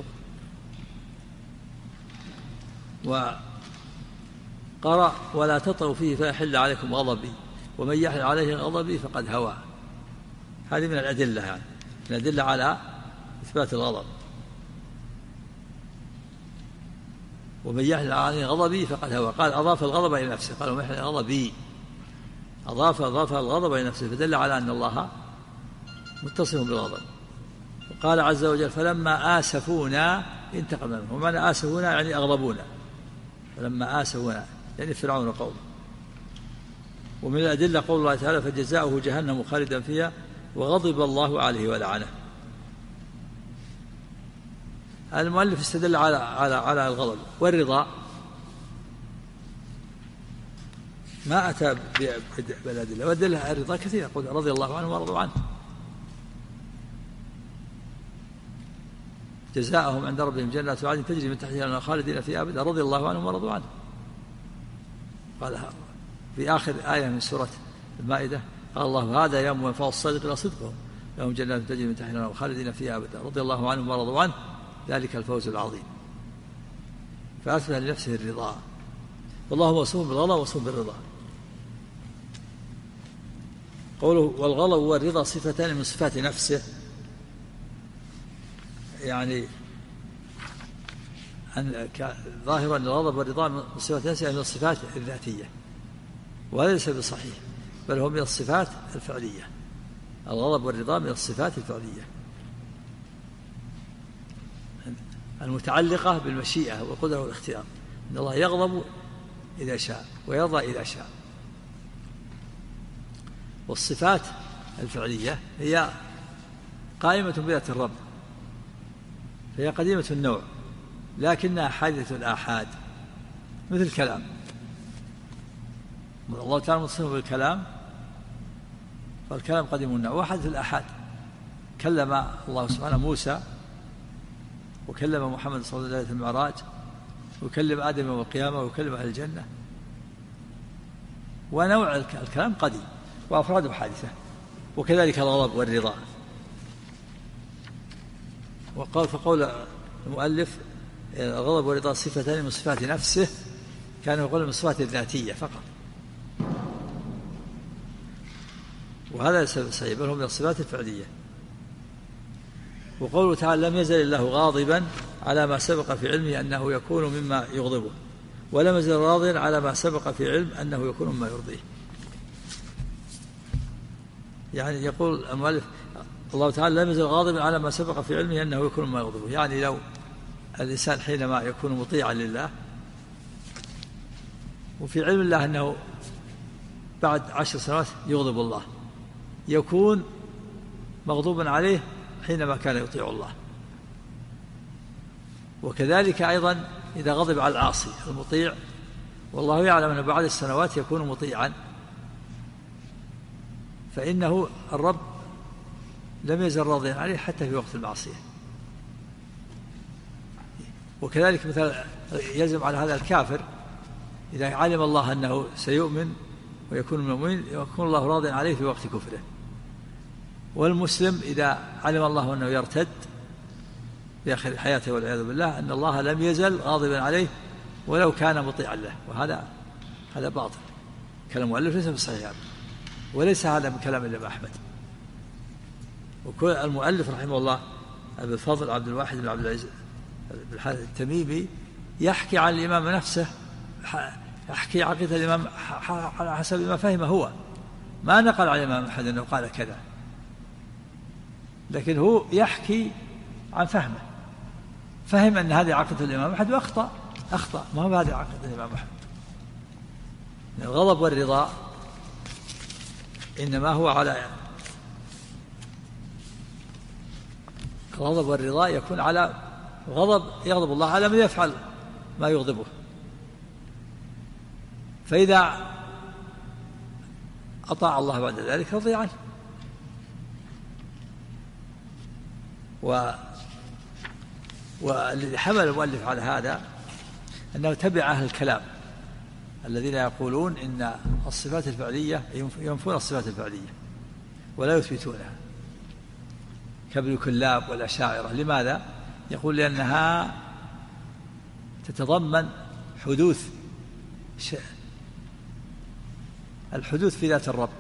وقرأ: ولا تطغوا فيه فيحل عليكم غضبي، ومن يحل عليه غضبي فقد هوى. هذه من الأدلة، يعني من الأدلة على إثبات الغضب. ومن يحل عليه غضبي فقد هوى، قال أضاف الغضب إلى نفسه، قال ومن يحل غضبي أضاف أضاف الغضب إلى نفسه، فدل على أن الله متصف بالغضب. وقال عز وجل: فلما آسفونا انتقمنا منهم. ومعنى آسفونا يعني أغضبونا، فلما آسفونا يعني فرعون وقومه. ومن الأدلة قول الله تعالى: فجزاؤه جهنم خالدا فيها وغضب الله عليه ولعنه. المؤلف استدل على على على الغضب والرضا، ما أتى بالأدلة، والأدلة الرضا كثير، يقول رضي الله عنه ورضوا عنه. جزاءهم عند ربهم جنات عدن تجري من تحتها الأنهار خالدين فيها أبدا رضي الله عنهم ورضوا عنه. قال في آخر آية من سورة المائدة: قال الله هذا يوم ينفع الصادقين صدقهم لهم جنات تجري من تحتها الأنهار خالدين فيها أبدا رضي الله عنهم ورضوا عنه ذلك الفوز العظيم. فأثبت لنفسه الرضا، والله موصوف بالغضب وموصوف بالرضا. قوله والغضب والرضا صفتان من صفات نفسه، يعني أن ظاهرا الغضب والرضا من صفات نفسه من الصفات الذاتية، وهذا ليس بصحيح، بل هو من الصفات الفعلية. الغضب والرضا من الصفات الفعلية المتعلقة بالمشيئة والقدرة والاختيار. إن الله يغضب إذا شاء ويرضى إذا شاء. والصفات الفعلية هي قائمة بذات الرب، فهي قديمة النوع لكنها حادثة الآحاد، مثل الكلام. الله تعالى متصف بالكلام، فالكلام قديم النوع وحادث الآحاد. كلم الله سبحانه موسى، وكلم محمد صلى الله عليه وسلم في المعراج، وكلم آدم يوم القيامة، وكلم أهل الجنة. ونوع الكلام قديم وأفراده حادثة، وكذلك الغضب والرضا. وقال فقول المؤلف الغضب والرضا صفتان من صفات نفسه، كان يقول من الصفات الذاتية فقط، وهذا ليس صحيح، بل هم من الصفات الفعلية. وقال فقول المؤلف الغضب والرضا صفتان من صفات نفسه، كان يقول من الصفات الذاتية فقط، وهذا ليس صحيح، بل هم من الصفات الفعلية. وهذا ليس صحيح، بل هم من الصفات الفعلية. وقوله تعالى لم يزل الله غاضبا على ما سبق في علمه أنه يكون مما يغضبه، ولم يزل راضيا على ما سبق في علم أنه يكون مما يرضيه. يعني يقول المؤلف الله تعالى لم يزل غاضبا على ما سبق في علمه أنه يكون مما يغضبه، يعني لو الإنسان حينما يكون مطيعا لله وفي علم الله أنه بعد عشر سنوات يغضب الله، يكون مغضوبا عليه حينما كان يطيع الله. وكذلك أيضا إذا غضب على العاصي المطيع والله يعلم أنه بعد السنوات يكون مطيعا، فإنه الرب لم يزل راضيا عليه حتى في وقت المعصية. وكذلك مثلا يلزم على هذا الكافر إذا علم الله أنه سيؤمن ويكون من المؤمنين يكون الله راضيا عليه في وقت كفره. والمسلم إذا علم الله أنه يرتد في آخر حياته والعياذ بالله أن الله لم يزل غاضبا عليه ولو كان مطيعا له، وهذا هذا باطل. كلام المؤلف ليس بصحيح وليس هذا من كلام الإمام أحمد. وكل المؤلف رحمه الله أبو الفضل عبد الواحد بن عبد العزيز بن الحارث التميمي يحكي عن الإمام نفسه، يحكي عقيدة الإمام على حسب ما فهمه هو، ما نقل عن الإمام أحد أنه قال كذا، لكن هو يحكي عن فهمه، فهم أن هذه عقيدة الإمام أحد وأخطأ أخطأ ما هو هذه عقيدة الإمام أحد. الغضب والرضا إنما هو على الغضب والرضا يكون على غضب يغضب الله على من يفعل ما يغضبه، فإذا أطاع الله بعد ذلك رضي عنه. و والذي حمل المؤلف على هذا أنه تبع أهل الكلام الذين يقولون إن الصفات الفعلية ينفون الصفات الفعلية ولا يثبتونها كابن كلاب والأشاعرة. لماذا؟ يقول لأنها تتضمن حدوث الحدوث في ذات الرب،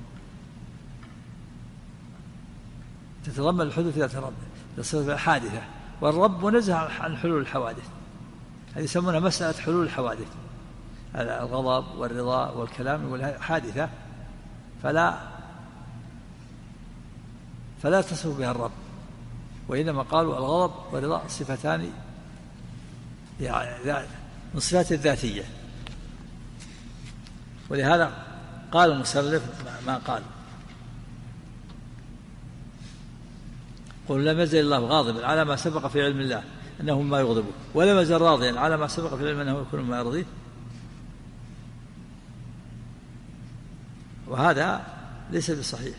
تتضمن الحدوث في ذات الرب الصفة الحادثة، والرب منزه عن حلول الحوادث، هذه يسمونها مسألة حلول الحوادث. الغضب والرضا والكلام يقول حادثة فلا فلا تصف بها الرب، وإنما قالوا الغضب والرضا صفتان يعني من صفات الذاتية، ولهذا قال المسلف ما قال قل لم يزل الله غاضبا على ما سبق في علم الله أنه ما يغضبه، ولم يزل راضيا على ما سبق في علم أنه يكون ما يرضيه. وهذا ليس بصحيح،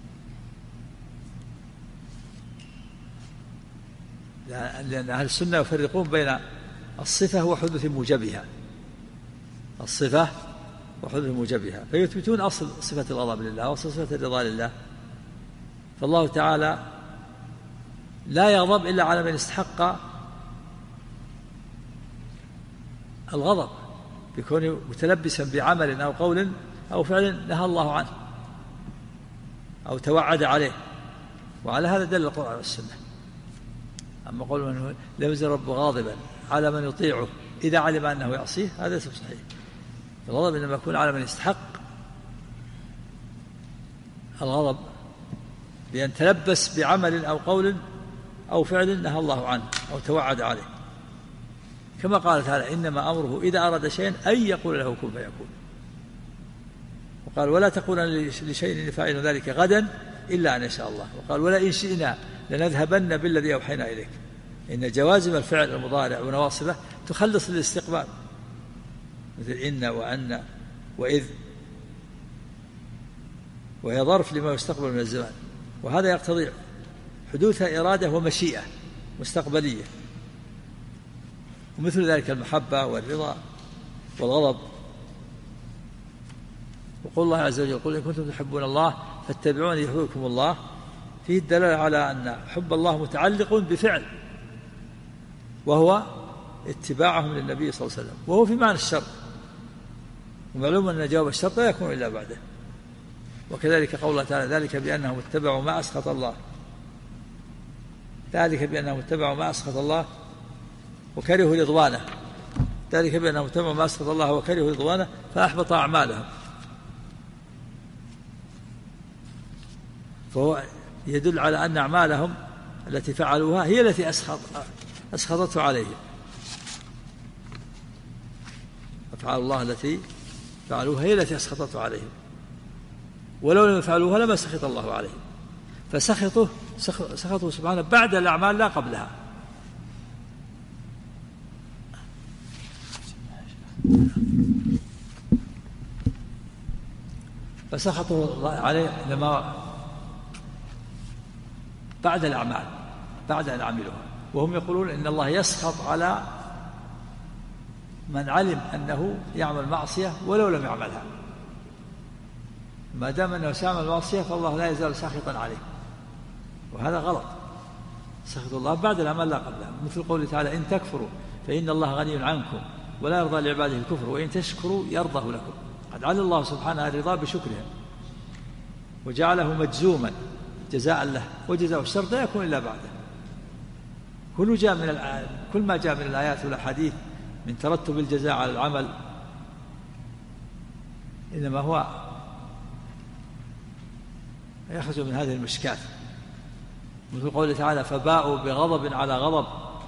لأن أهل السنة يفرقون بين الصفة وحدوث موجبها، الصفة وحدوث موجبها، فيثبتون أصل صفة الغضب لله وأصل صفة الرضا لله. فالله تعالى لا يغضب إلا على من استحق الغضب بكونه متلبسا بعمل أو قول أو فعل نهى الله عنه أو توعد عليه، وعلى هذا دل القرآن والسنة. أما قول أنه لم يزل رب غاضبا على من يطيعه إذا علم أنه يعصيه هذا ليس صحيح. الغضب إنما يكون على من يستحق الغضب بأن تلبس بعمل أو قول أو فعل نهى الله عنه أو توعد عليه، كما قال تعالى إنما أمره إذا أراد شيئا أن يقول له كن فيكون. وقال ولا تقولن لشيء فاعل ذلك غدا إلا أن يشاء الله. وقال ولا إن شئنا لنذهبن بالذي أوحينا إليك. إن جوازم الفعل المضارع ونواصبه تخلص للاستقبال مثل إن وأن وإذ، وهي ظرف لما يستقبل من الزمان، وهذا يقتضي حدوث إرادة ومشيئة مستقبلية. ومثل ذلك المحبة والرضا والغضب. وقول الله عز وجل قل إن كنتم تحبون الله فاتبعوني يحببكم الله، فيه الدلالة على أن حب الله متعلق بفعل وهو اتباعهم للنبي صلى الله عليه وسلم، وهو في معنى الشرط، ومعلوم أن جواب الشرط لا يكون إلا بعده. وكذلك قول الله تعالى ذلك بأنهم اتبعوا ما أسخط الله ذلك بأنهم اتبعوا ما أسخط الله وكرهوا رضوانه ذلك بأنهم اتبعوا ما أسخط الله وكرهوا رضوانه فأحبط أعمالهم. فهو يدل على أن أعمالهم التي فعلوها هي التي أسخط أسخطته عليهم. أفعال الله التي فعلوها هي التي أسخطته عليهم، ولو لم يفعلوها لما سخط الله عليهم. فسخطه سخطه سبحانه بعد الأعمال لا قبلها. فسخطه الله عليه لما بعد الأعمال بعد أن عملوها. وهم يقولون إن الله يسخط على من علم أنه يعمل معصية ولو لم يعملها. ما دام أنه سيعمل معصية فالله لا يزال ساخطا عليه، وهذا غلط. سخط الله بعد الأعمال لا قبلها، مثل قوله تعالى إن تكفروا فإن الله غني عنكم ولا يرضى لعباده الكفر وإن تشكروا يرضه لكم. قد على الله سبحانه الرضا بشكرهم وجعله مجزوما جزاء له، وجزاء الشر لا يكون إلا بعده. كل جاء من الآيات كل ما جاء من الآيات والأحاديث من ترتب الجزاء على العمل إنما هو يخرج من هذه المشكات، مثل قوله تعالى فباءوا بغضب على غضب.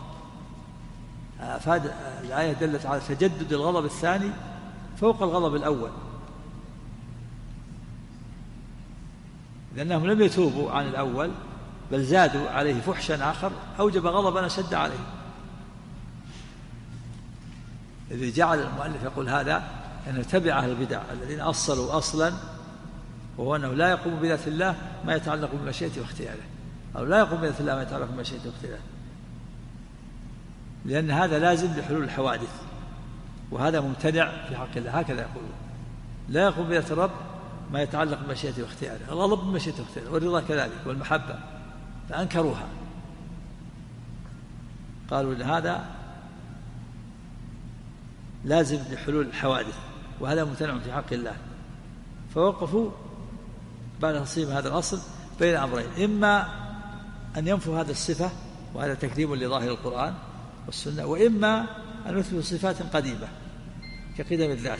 أفاد الآية دلت على تجدد الغضب الثاني فوق الغضب الأول، لأنهم لم يتوبوا عن الأول بل زادوا عليه فحشا آخر أوجب غضبا أشد عليه. إذ جعل المؤلف يقول هذا أنه تبع أهل البدع الذين أصلوا أصلا، وهو أنه لا يقوم بذات الله ما يتعلق بمشيئته واختياره، أو لا يقوم بذات الله ما يتعلق بمشيئته واختياره، لأن هذا لازم لحلول الحوادث، وهذا ممتنع في حق الله. هكذا يقولون لا يقوم بذات الرب ما يتعلق بمشيئته واختياره، الغضب بمشيئته واختياره، والرضا كذلك، والمحبة، فأنكروها. قالوا إن هذا لازم لحلول الحوادث وهذا ممتنع في حق الله، فوقفوا بعد تصميم هذا الأصل بين أمرين: إما أن ينفوا هذا الصفة وهذا تكذيب لظاهر القرآن والسنة، وإما أن يثبتوا صفات قديمة كقدم الذات.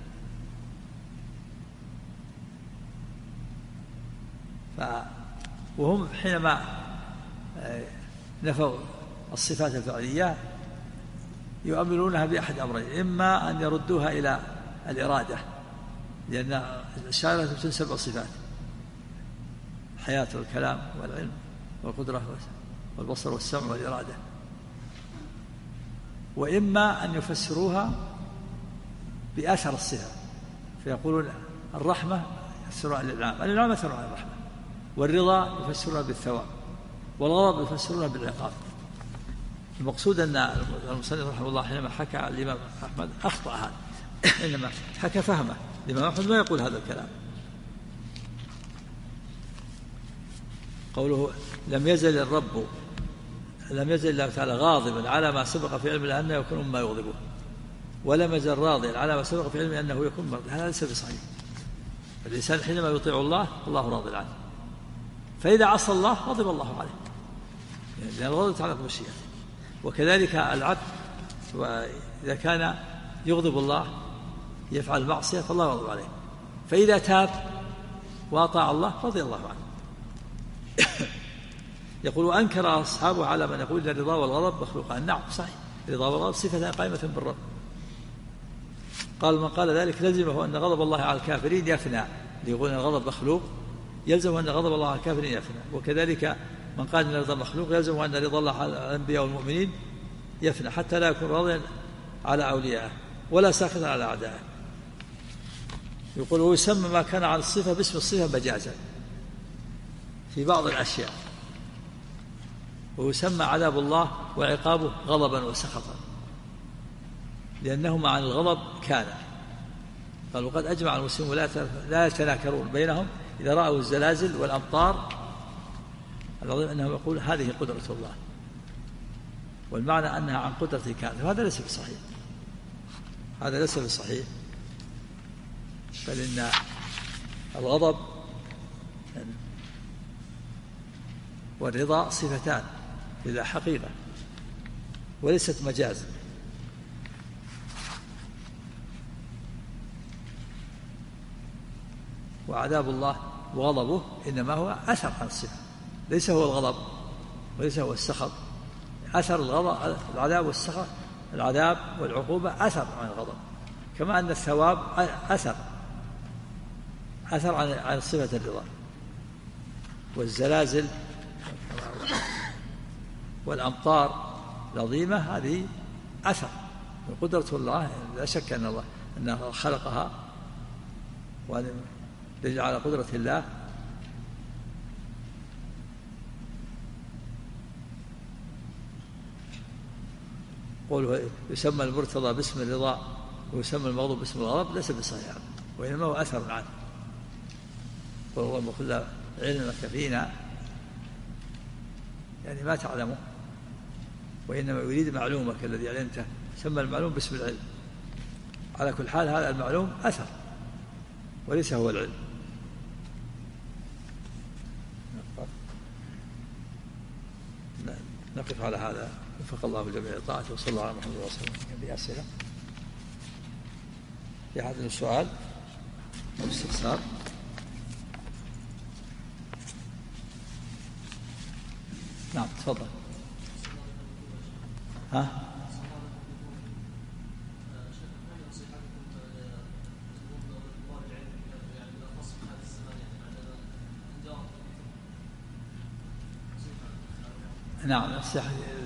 ف... وهم حينما نفوا الصفات الفعلية يؤملونها بأحد أمرين: إما أن يردوها إلى الإرادة، لأن الأشاعرة تنسب الصفات: الحياة والكلام والعلم والقدرة والبصر والسمع والإرادة، وإما أن يفسروها بأثر الصفة، فيقولون الرحمة يفسرونها للإنعام، الإنعام يفسرونها بالرحمة، والرضا يفسرونها بالثواب، والغضب يفسرونها بالعقاب. المقصود أن المصنف رحمه الله حينما حكى عن الإمام أحمد أخطأ هذا، إنما حكى فهمه. الإمام أحمد ما يقول هذا الكلام. قوله لم يزل الرب لم يزل الله تعالى غاضبا على ما سبق في علمه أنه يكون ما يغضبه، ولم يزل راضيا على ما سبق في علمه أنه يكون مرضي. هذا ليس بصحيح. الإنسان حينما يطيع الله الله راضي عنه، فإذا عصى الله غضب الله عليه، لأن الغضب يتعلق بمشيئته. وكذلك العبد وإذا كان يغضب الله يفعل معصية فالله يغضب عليه، فإذا تاب وأطاع الله رضي الله عنه. يقول وأنكر أصحابه على من يقول أن الرضا والغضب مخلوقان. نعم صحيح، الرضا والغضب صفة قائمة بالرب. قال من قال ذلك لزمه أن غضب الله على الكافرين يفنى، يقول أن الغضب مخلوق يلزم أن غضب الله على الكافرين يفنى. وكذلك من قال أن الرضا مخلوق يلزم أن رضا الله على الأنبياء والمؤمنين يفنى، حتى لا يكون راضيا على أوليائه ولا ساخطا على أعدائه. يقول ويسمى ما كان على الصفة باسم الصفة مجازا في بعض الأشياء، ويسمى عذاب الله وعقابه غضبا وسخطا، لأنهما عن الغضب كان. قال وقد أجمع المسلمون لا يتناكرون بينهم إذا رأوا الزلازل والأمطار العظيم أنه يقول هذه قدرة الله، والمعنى أنها عن قدرة كاملة، وهذا ليس بصحيح. هذا ليس بصحيح، بل إن الغضب والرضا صفتان لله حقيقة وليست مجاز. وعذاب الله وغضبه إنما هو أثر عن الصفة، ليس هو الغضب وليس هو السخط. أثر الغضب العذاب والسخط، العذاب والعقوبة أثر عن الغضب، كما أن الثواب أثر أثر عن عن صفة الرضا. والزلازل والأمطار العظيمة هذه أثر من قدرة الله، لا شك أن الله أنه خلقها وأن دليل على قدرة الله. قوله يسمى المرتضى باسم الرضا ويسمى المغضوب باسم الغضب ليس بصحيح، وإنما هو أثر عنه. وهو كل علمك فينا يعني ما تعلمه، وإنما يريد معلومك الذي علمته، سمى المعلوم باسم العلم. على كل حال هذا المعلوم أثر وليس هو العلم. نقف على هذا، وفق الله جميع طاعته، وصلى الله على محمد وسلم. عندي أسئلة؟ في أحد السؤال أو استفسار؟ نعم تفضل. ها؟ نعم نصيحة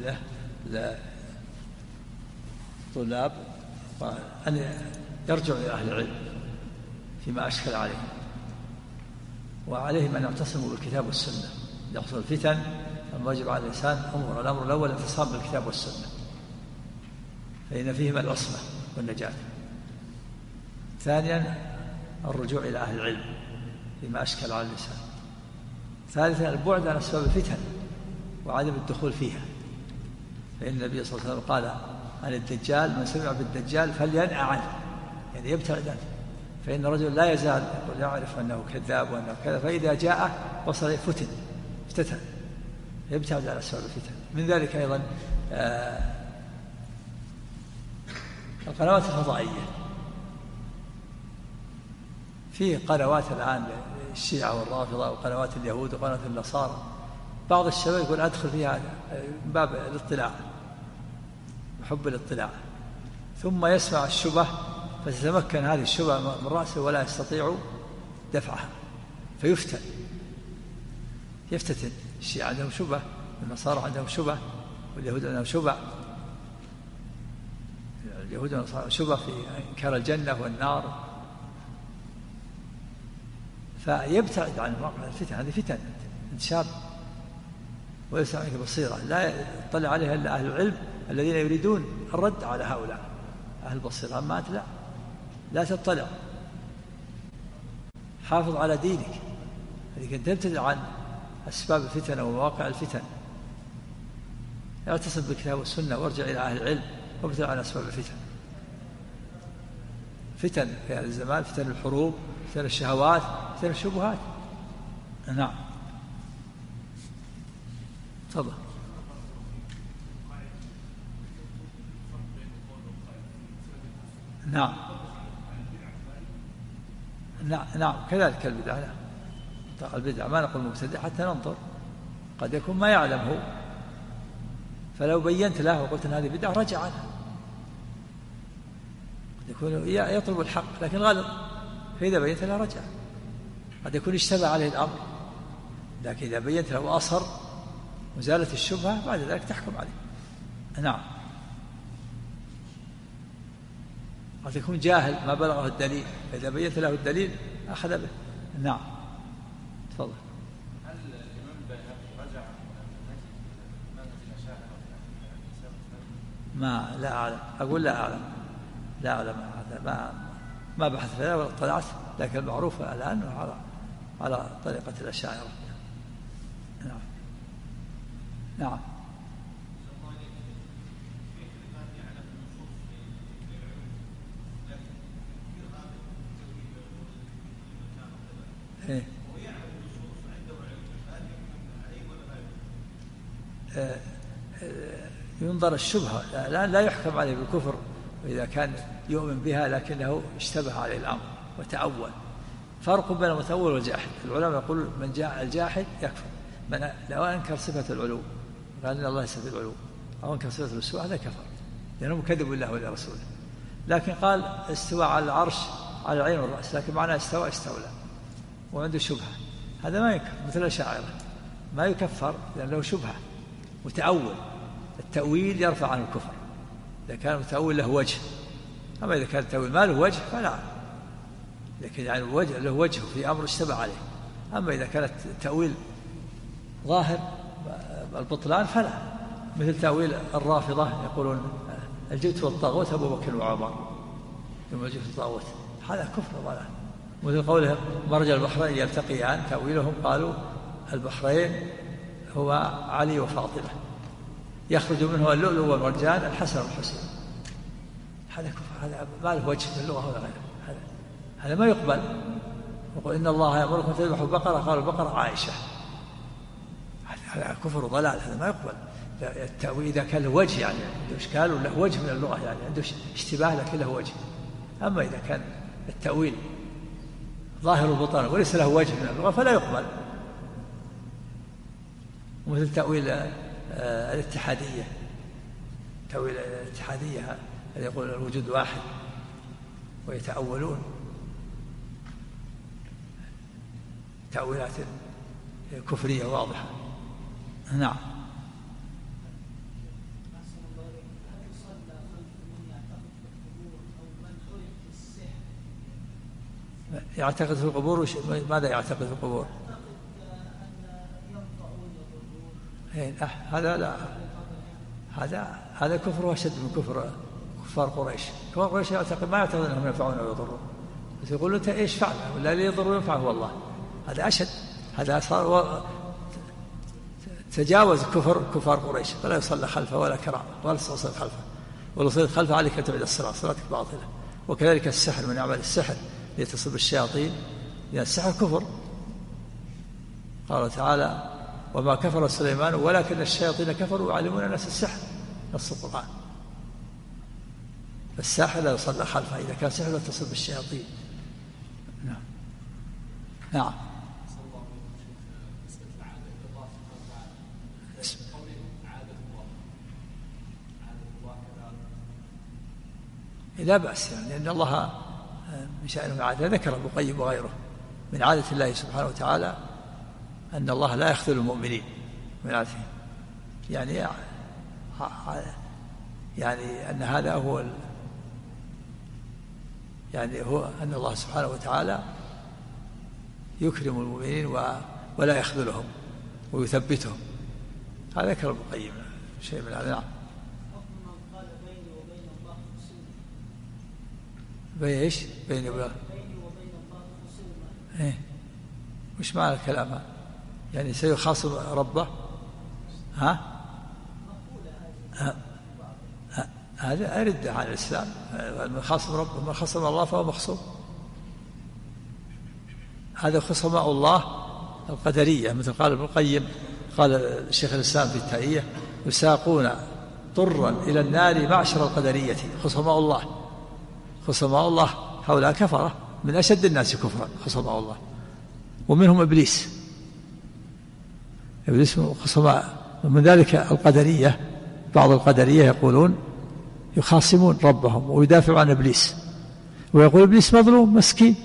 للطلاب أن يرجعوا إلى أهل العلم فيما أشكل عليهم، وعليهم أن يعتصموا بالكتاب والسنة يحصل الفتن. الواجب على الإنسان أمر الأمر الأول الاعتصام بالكتاب والسنة، فإن فيهما العصمة والنجاة. ثانيا الرجوع إلى أهل العلم فيما أشكل على الإنسان. ثالثا البعد عن أسباب الفتن وعدم الدخول فيها، فإن النبي صلى الله عليه وسلم قال عن الدجال: من سمع بالدجال فلينأ عنه، يعني يبتعد عنه، فإن الرجل لا يزال يقول يعرف أنه كذاب وأنه كذا، فإذا جاء وصل فتن افتتن، يبتعد عن أسباب الفتن. من ذلك أيضا آه القنوات الفضائية. فيه قنوات الآن الشيعة والرافضة وقنوات اليهود وقنوات النصارى، بعض الشباب يقول أدخل فيها من باب الاطلاع، محب الاطلاع، ثم يسمع الشبه فتتمكن هذه الشبه من رأسه ولا يستطيع دفعها فيفتن، يفتتن. الشيعة عندهم شبه، النصارى عندهم شبه، واليهود عندهم شبه. اليهود والنصارى شبه في إنكار الجنة والنار، فيبتعد عن واقع الفتن. هذه فتن انتشار وليس عليك بصيرة، لا يطلع عليها إلا أهل العلم الذين يريدون الرد على هؤلاء أهل البصيرة. أما أنت لا لا تطلع، حافظ على دينك، لكن تبتعد عن أسباب الفتن ومواقع الفتن. اعتصم بالكتاب والسنة وارجع إلى أهل العلم وابتعد عن أسباب الفتن. فتن في هذا الزمان، فتن الحروب، فتن الشهوات، فتن الشبهات. نعم تفضل. نعم نعم نعم كذلك البدعة. لا البدعة ما نقول مبتدع حتى ننظر، قد يكون ما يعلمه، فلو بينت له وقلت ان هذه بدعة رجع عنها. قد يكون يطلب الحق لكن غلط، فإذا بينت له رجع. قد يكون اشتبه عليه الأمر، لكن إذا بينت له وأصر وزالت الشبهة بعد ذلك تحكم عليه. نعم قد يكون جاهل ما بلغه الدليل، فإذا بينت له الدليل أخذ به. نعم تفضل. هل الإمام البيهقي رجع ما لا أعلم، أقول لا أعلم، لا أعلم هذا، ما ما بحث فيها ولا اطلعت، لكن المعروف الآن على على طريقة الأشاعرة. نعم نعم إيه؟ ينظر الشبهة، لا, لا يحكم عليه بالكفر إذا كان يؤمن بها لكنه اشتبه عليه الأمر وتأول. فرق بين المتأول والجاحد. العلماء يقول من جاء الجاحد يكفر، من لو أنكر صفة العلو قال إن الله ليس في العلو أو أنكر صفة السوء هذا كفر لأنه مكذب بالله ولا رسوله. لكن قال استوى على العرش على العين والرأس، لكن معناه استوى استولى وعنده شبهة، هذا ما يكفر. مثل الأشاعرة ما يكفر لأنه شبهة متأول. التأويل يرفع عن الكفر إذا كان التأويل له وجه، أما إذا كان التأويل ما له وجه فلا، لكن يعني وجه له وجه في أمر اشتبه عليه. أما إذا كان التأويل ظاهر البطلان فلا، مثل تأويل الرافضة يقولون الجبت والطاغوت أبو بكر وعمر، ثم الجبت والطاغوت، هذا كفر ضلال. مثل قوله مرج البحرين يلتقيان، تأويلهم قالوا البحرين هو علي وفاطمة يخرج منه اللؤلؤ والمرجان الحسن والحسين، هذا كفر، هذا ما له وجه في اللغة ولا غيره، هذا هذا ما يقبل. يقول إن الله يأمركم تذبحوا بقرة، قالوا البقرة عائشة، هذا كفر وضلال، هذا ما يقبل. التأويل إذا كان له وجه يعني عنده إشكال وله وجه من اللغة يعني عنده اشتباه لكن له وجه. أما إذا كان التأويل ظاهر البطلان وليس له وجه من اللغة فلا يقبل. ومثل تأويل آه الاتحادية، تأويل الاتحادية الذي يقول الوجود واحد ويتأولون تأويلات كفرية واضحة. نعم. يعتقد في القبور، ماذا يعتقد في القبور؟ هذا لا، هذا هذا كفر أشد من كفر كفار قريش. كفار قريش يعتقد ما يعتقد أنهم ينفعون أو يضرون، بس يقول أنت إيش فعل ولا اللي يضر وينفع هو الله. هذا أشد، هذا صار تجاوز كفر كفار قريش، فلا يصلى خلفه ولا كرامة ولا تصلي خلفه، ولو صليت خلفه عليك أن تعيد الصلاة، صلاتك باطلة. وكذلك السحر، من يعمل السحر ليتصل بالشياطين لأن السحر كفر. قال تعالى وما كفر سليمان ولكن الشياطين كفروا يعلمون الناس السحر، نص القرآن. الساحر لا يصلى خلفه إذا كان سحر لا يتصل بالشياطين. نعم. نعم. لا بأس يعني، لأن الله من شأنه عادة. ذكر ابن القيم وغيره من عادة الله سبحانه وتعالى أن الله لا يخذل المؤمنين من عادته، يعني يعني أن هذا هو يعني هو أن الله سبحانه وتعالى يكرم المؤمنين ولا يخذلهم ويثبتهم. هذا ذكر ابن القيم شيء من هذا. نعم. بين ايش؟ بيني وبين ايه؟ وش معنى الكلام هذا؟ يعني سيخاصم ربه؟ ها؟ هذا أرد عن الإسلام. من خاصم ربه، من خصم الله فهو مخصوم. هذا خصماء الله القدرية، مثل قال ابن القيم، قال الشيخ الإسلام في التائية يساقون طرا إلى النار معشر القدرية. خصماء الله، خصماء الله هؤلاء كفرة من أشد الناس كفرا، خصماء الله، ومنهم إبليس. إبليس خصماء. ومن ذلك القدرية، بعض القدرية يقولون يخاصمون ربهم ويدافعون عن إبليس، ويقول إبليس مظلوم مسكين،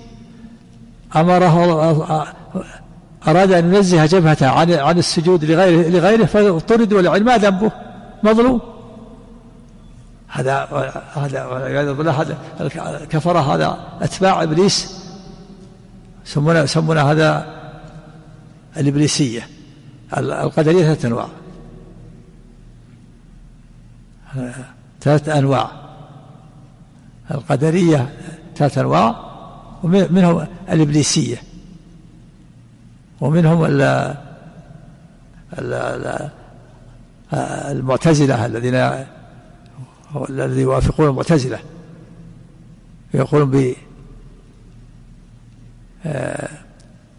أمره أراد أن ينزه جبهته عن عن السجود لغيره لغيره فطرد والعلم ما ذنبه، مظلوم. هذا هذا والعياذ بالله هذا كفر، هذا أتباع إبليس سمونا سمونا هذا الإبليسية. القدرية ثلاث أنواع، ثلاث أنواع القدرية ثلاث أنواع، ومنهم الإبليسية، ومنهم ال ال المعتزلة الذين الذي يوافقون المعتزلة، يقولون ب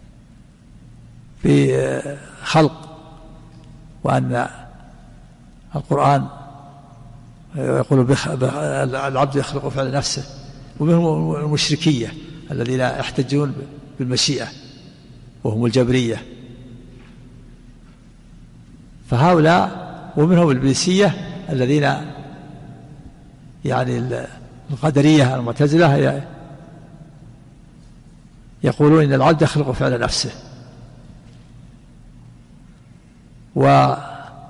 بخلق، وأن القرآن يقول بخ... بخ... العبد يخلق فعل نفسه. ومنهم المشركية الذين يحتجون بالمشيئة وهم الجبرية، فهؤلاء. ومنهم الإبليسية الذين يعني القدرية المعتزلة يقولون إن العبد يخلق فعل نفسه. وكما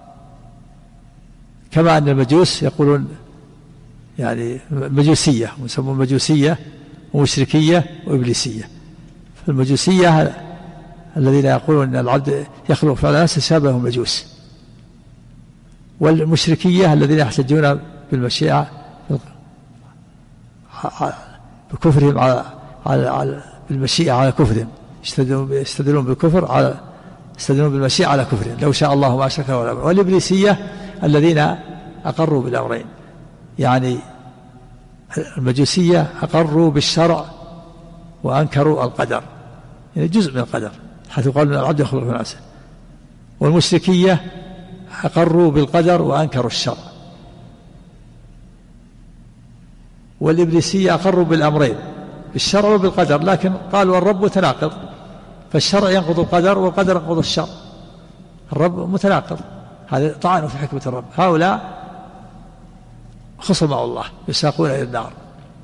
أن المجوس يقولون يعني مجوسية، ويسمون مجوسية ومشركية وإبليسية. فالمجوسية الذين يقولون أن العبد يخلق فعل نفسه شابه المجوس، والمشركية الذين يحتجون بالمشيئة بكفرهم على على بالمشيئة على كفرهم، يستدلون بالكفر على يستدلون بالمشيئة على كفرهم، لو شاء الله ما أشرك ولا. والإبليسية الذين أقروا بالأمرين، يعني المجوسية أقروا بالشرع وأنكروا القدر، يعني جزء من القدر، حيث قالوا أن العبد يخلق من نفسه. والمشركية أقروا بالقدر وأنكروا الشرع. والإبليسية أقروا بالأمرين، بالشرع وبالقدر، لكن قالوا الرب متناقض، فالشرع ينقض القدر والقدر ينقض الشرع، الرب متناقض، هذا طعنوا في حكمة الرب. هؤلاء خصموا الله يساقون إلى النار.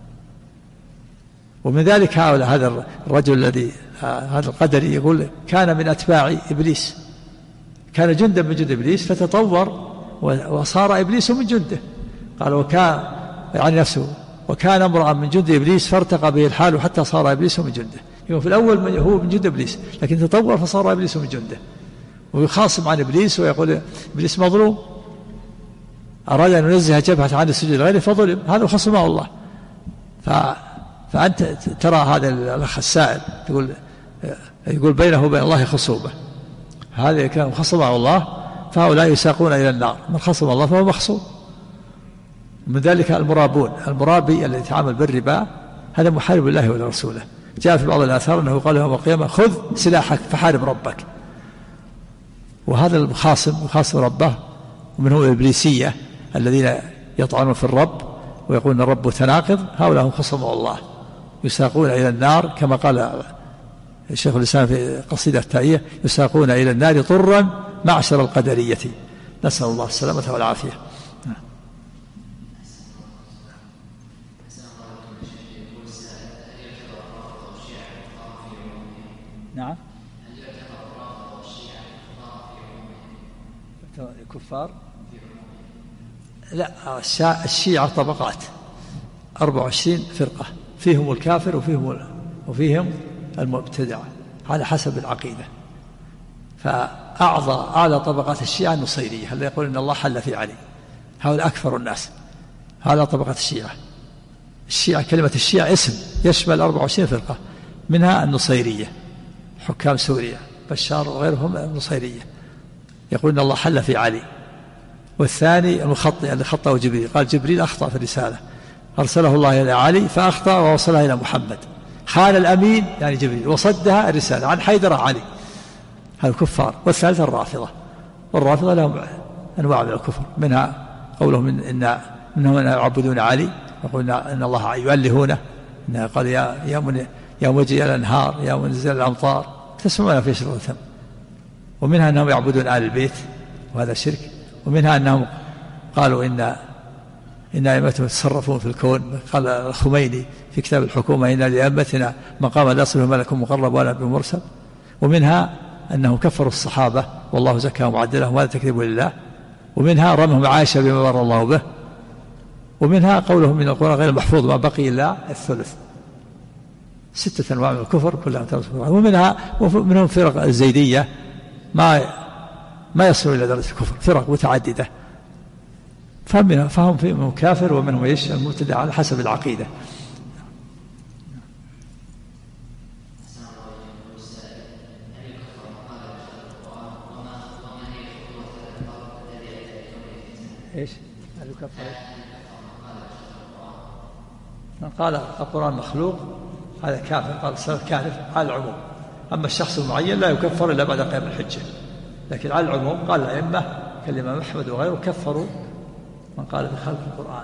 ومن ذلك هؤلاء هذا الرجل الذي هذا القدري يقول كان من أتباع إبليس، كان جندا من جند إبليس فتطور وصار إبليس من جنده. قال وكان يعني نفسه وكان امرأ من جند إبليس فارتقى به الحال حتى صار إبليس من جنده. يعني في الأول هو من جند إبليس، لكن تطور فصار إبليس من جنده، ويخاصم عن إبليس ويقول إبليس مظلوم، أراد أن ينزه جبهة عن السجود لغيره فظلم. هذا خصمه الله. ف... فأنت ترى هذا الأخ السائل يقول يقول بينه وبين الله خصومة، هذا كان خصمه الله، فهؤلاء يساقون إلى النار. من خصم الله فهو مخصوم. من ذلك المرابون، المرابي الذي يتعامل بالربا هذا محارب لله ولرسوله. جاء في بعض الآثار أنه قال يوم القيامة خذ سلاحك فحارب ربك. وهذا المخاصم يخاصم ربه. ومنهم الإبليسية الذين يطعنون في الرب ويقولون الرب متناقض، هؤلاء هم خصموا الله يساقون إلى النار، كما قال الشيخ الإسلام في قصيدة التائية يساقون إلى النار طرا معشر القدرية، نسأل الله السلامة والعافية. نعم كفار. لا، الشيعة طبقات أربع وعشرين فرقة، فيهم الكافر وفيهم وفيهم المبتدع على حسب العقيدة. فأعظى أعلى طبقات الشيعة النصيرية اللي يقول إن الله حل في علي، هؤلاء أكثر الناس. هذا طبقات الشيعة. الشيعة كلمة الشيعة اسم يشمل أربع وعشرين فرقة، منها النصيرية حكام سوريا بشار وغيرهم النصيرية، يقول إن الله حل في علي. والثاني المخطئ اللي خطأه جبريل، قال جبريل أخطأ في الرسالة أرسله الله إلى علي فأخطأ ووصلها إلى محمد، خان الأمين يعني جبريل وصدها الرسالة عن حيدر علي، هذا الكفار. والثالث الرافضة، والرافضة لهم أنواع من الكفر، منها قولهم إن إن إنهم يعبدون علي، يقولون إن الله يؤلهونه، إنه قال يا يا من يا مجري الأنهار يا منزل الأمطار تسمعون في شر الثم. ومنها أنهم يعبدون آل البيت وهذا شرك. ومنها أنهم قالوا إن إن أئمتهم يتصرفون في الكون، قال الخميني في كتاب الحكومة إن لأئمتنا مقام لا يصله ملك مقرب ولا نبي مرسل. ومنها أنهم كفروا الصحابة والله زكاهم وعدلهم وهذا تكذيب لله. ومنها رمهم عائشة بما بر الله به. ومنها قولهم من القرآن غير محفوظ ما بقي إلا الثلث. ستة أنواع من الكفر كلها ترسل. ومنها ومنهم فرق الزيدية ما ما يصلوا إلى درجة الكفر، فرق متعددة، فهم فهم فيهم كافر ومنهم ايش المبتدع على حسب العقيدة. ايش هل يكفر؟ من قال القرآن مخلوق هذا كافر، قال السلف كافر على العموم. أما الشخص المعين لا يكفر إلا بعد قيام الحجة، لكن على العموم قال الأئمة ولكن الإمام أحمد وغيره كفروا من قال بخلق القرآن.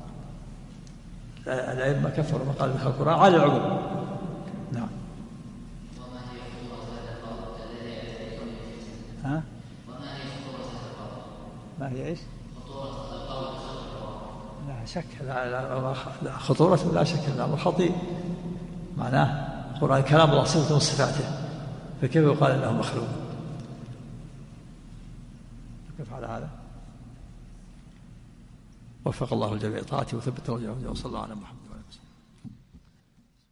الأئمة كفروا من قال بخلق القرآن على العموم. نعم. ها؟ ما هي إيش؟ لا شك، لا, لا, لا خطورة لا شك، الأمر خطير. معناه القرآن كلام الله صفة من صفاته، فكيف يقال إنه مخلوق؟ كيف على هذا؟ وفق الله الجميع طاعته وثبت وجهه، وصلى الله على محمد.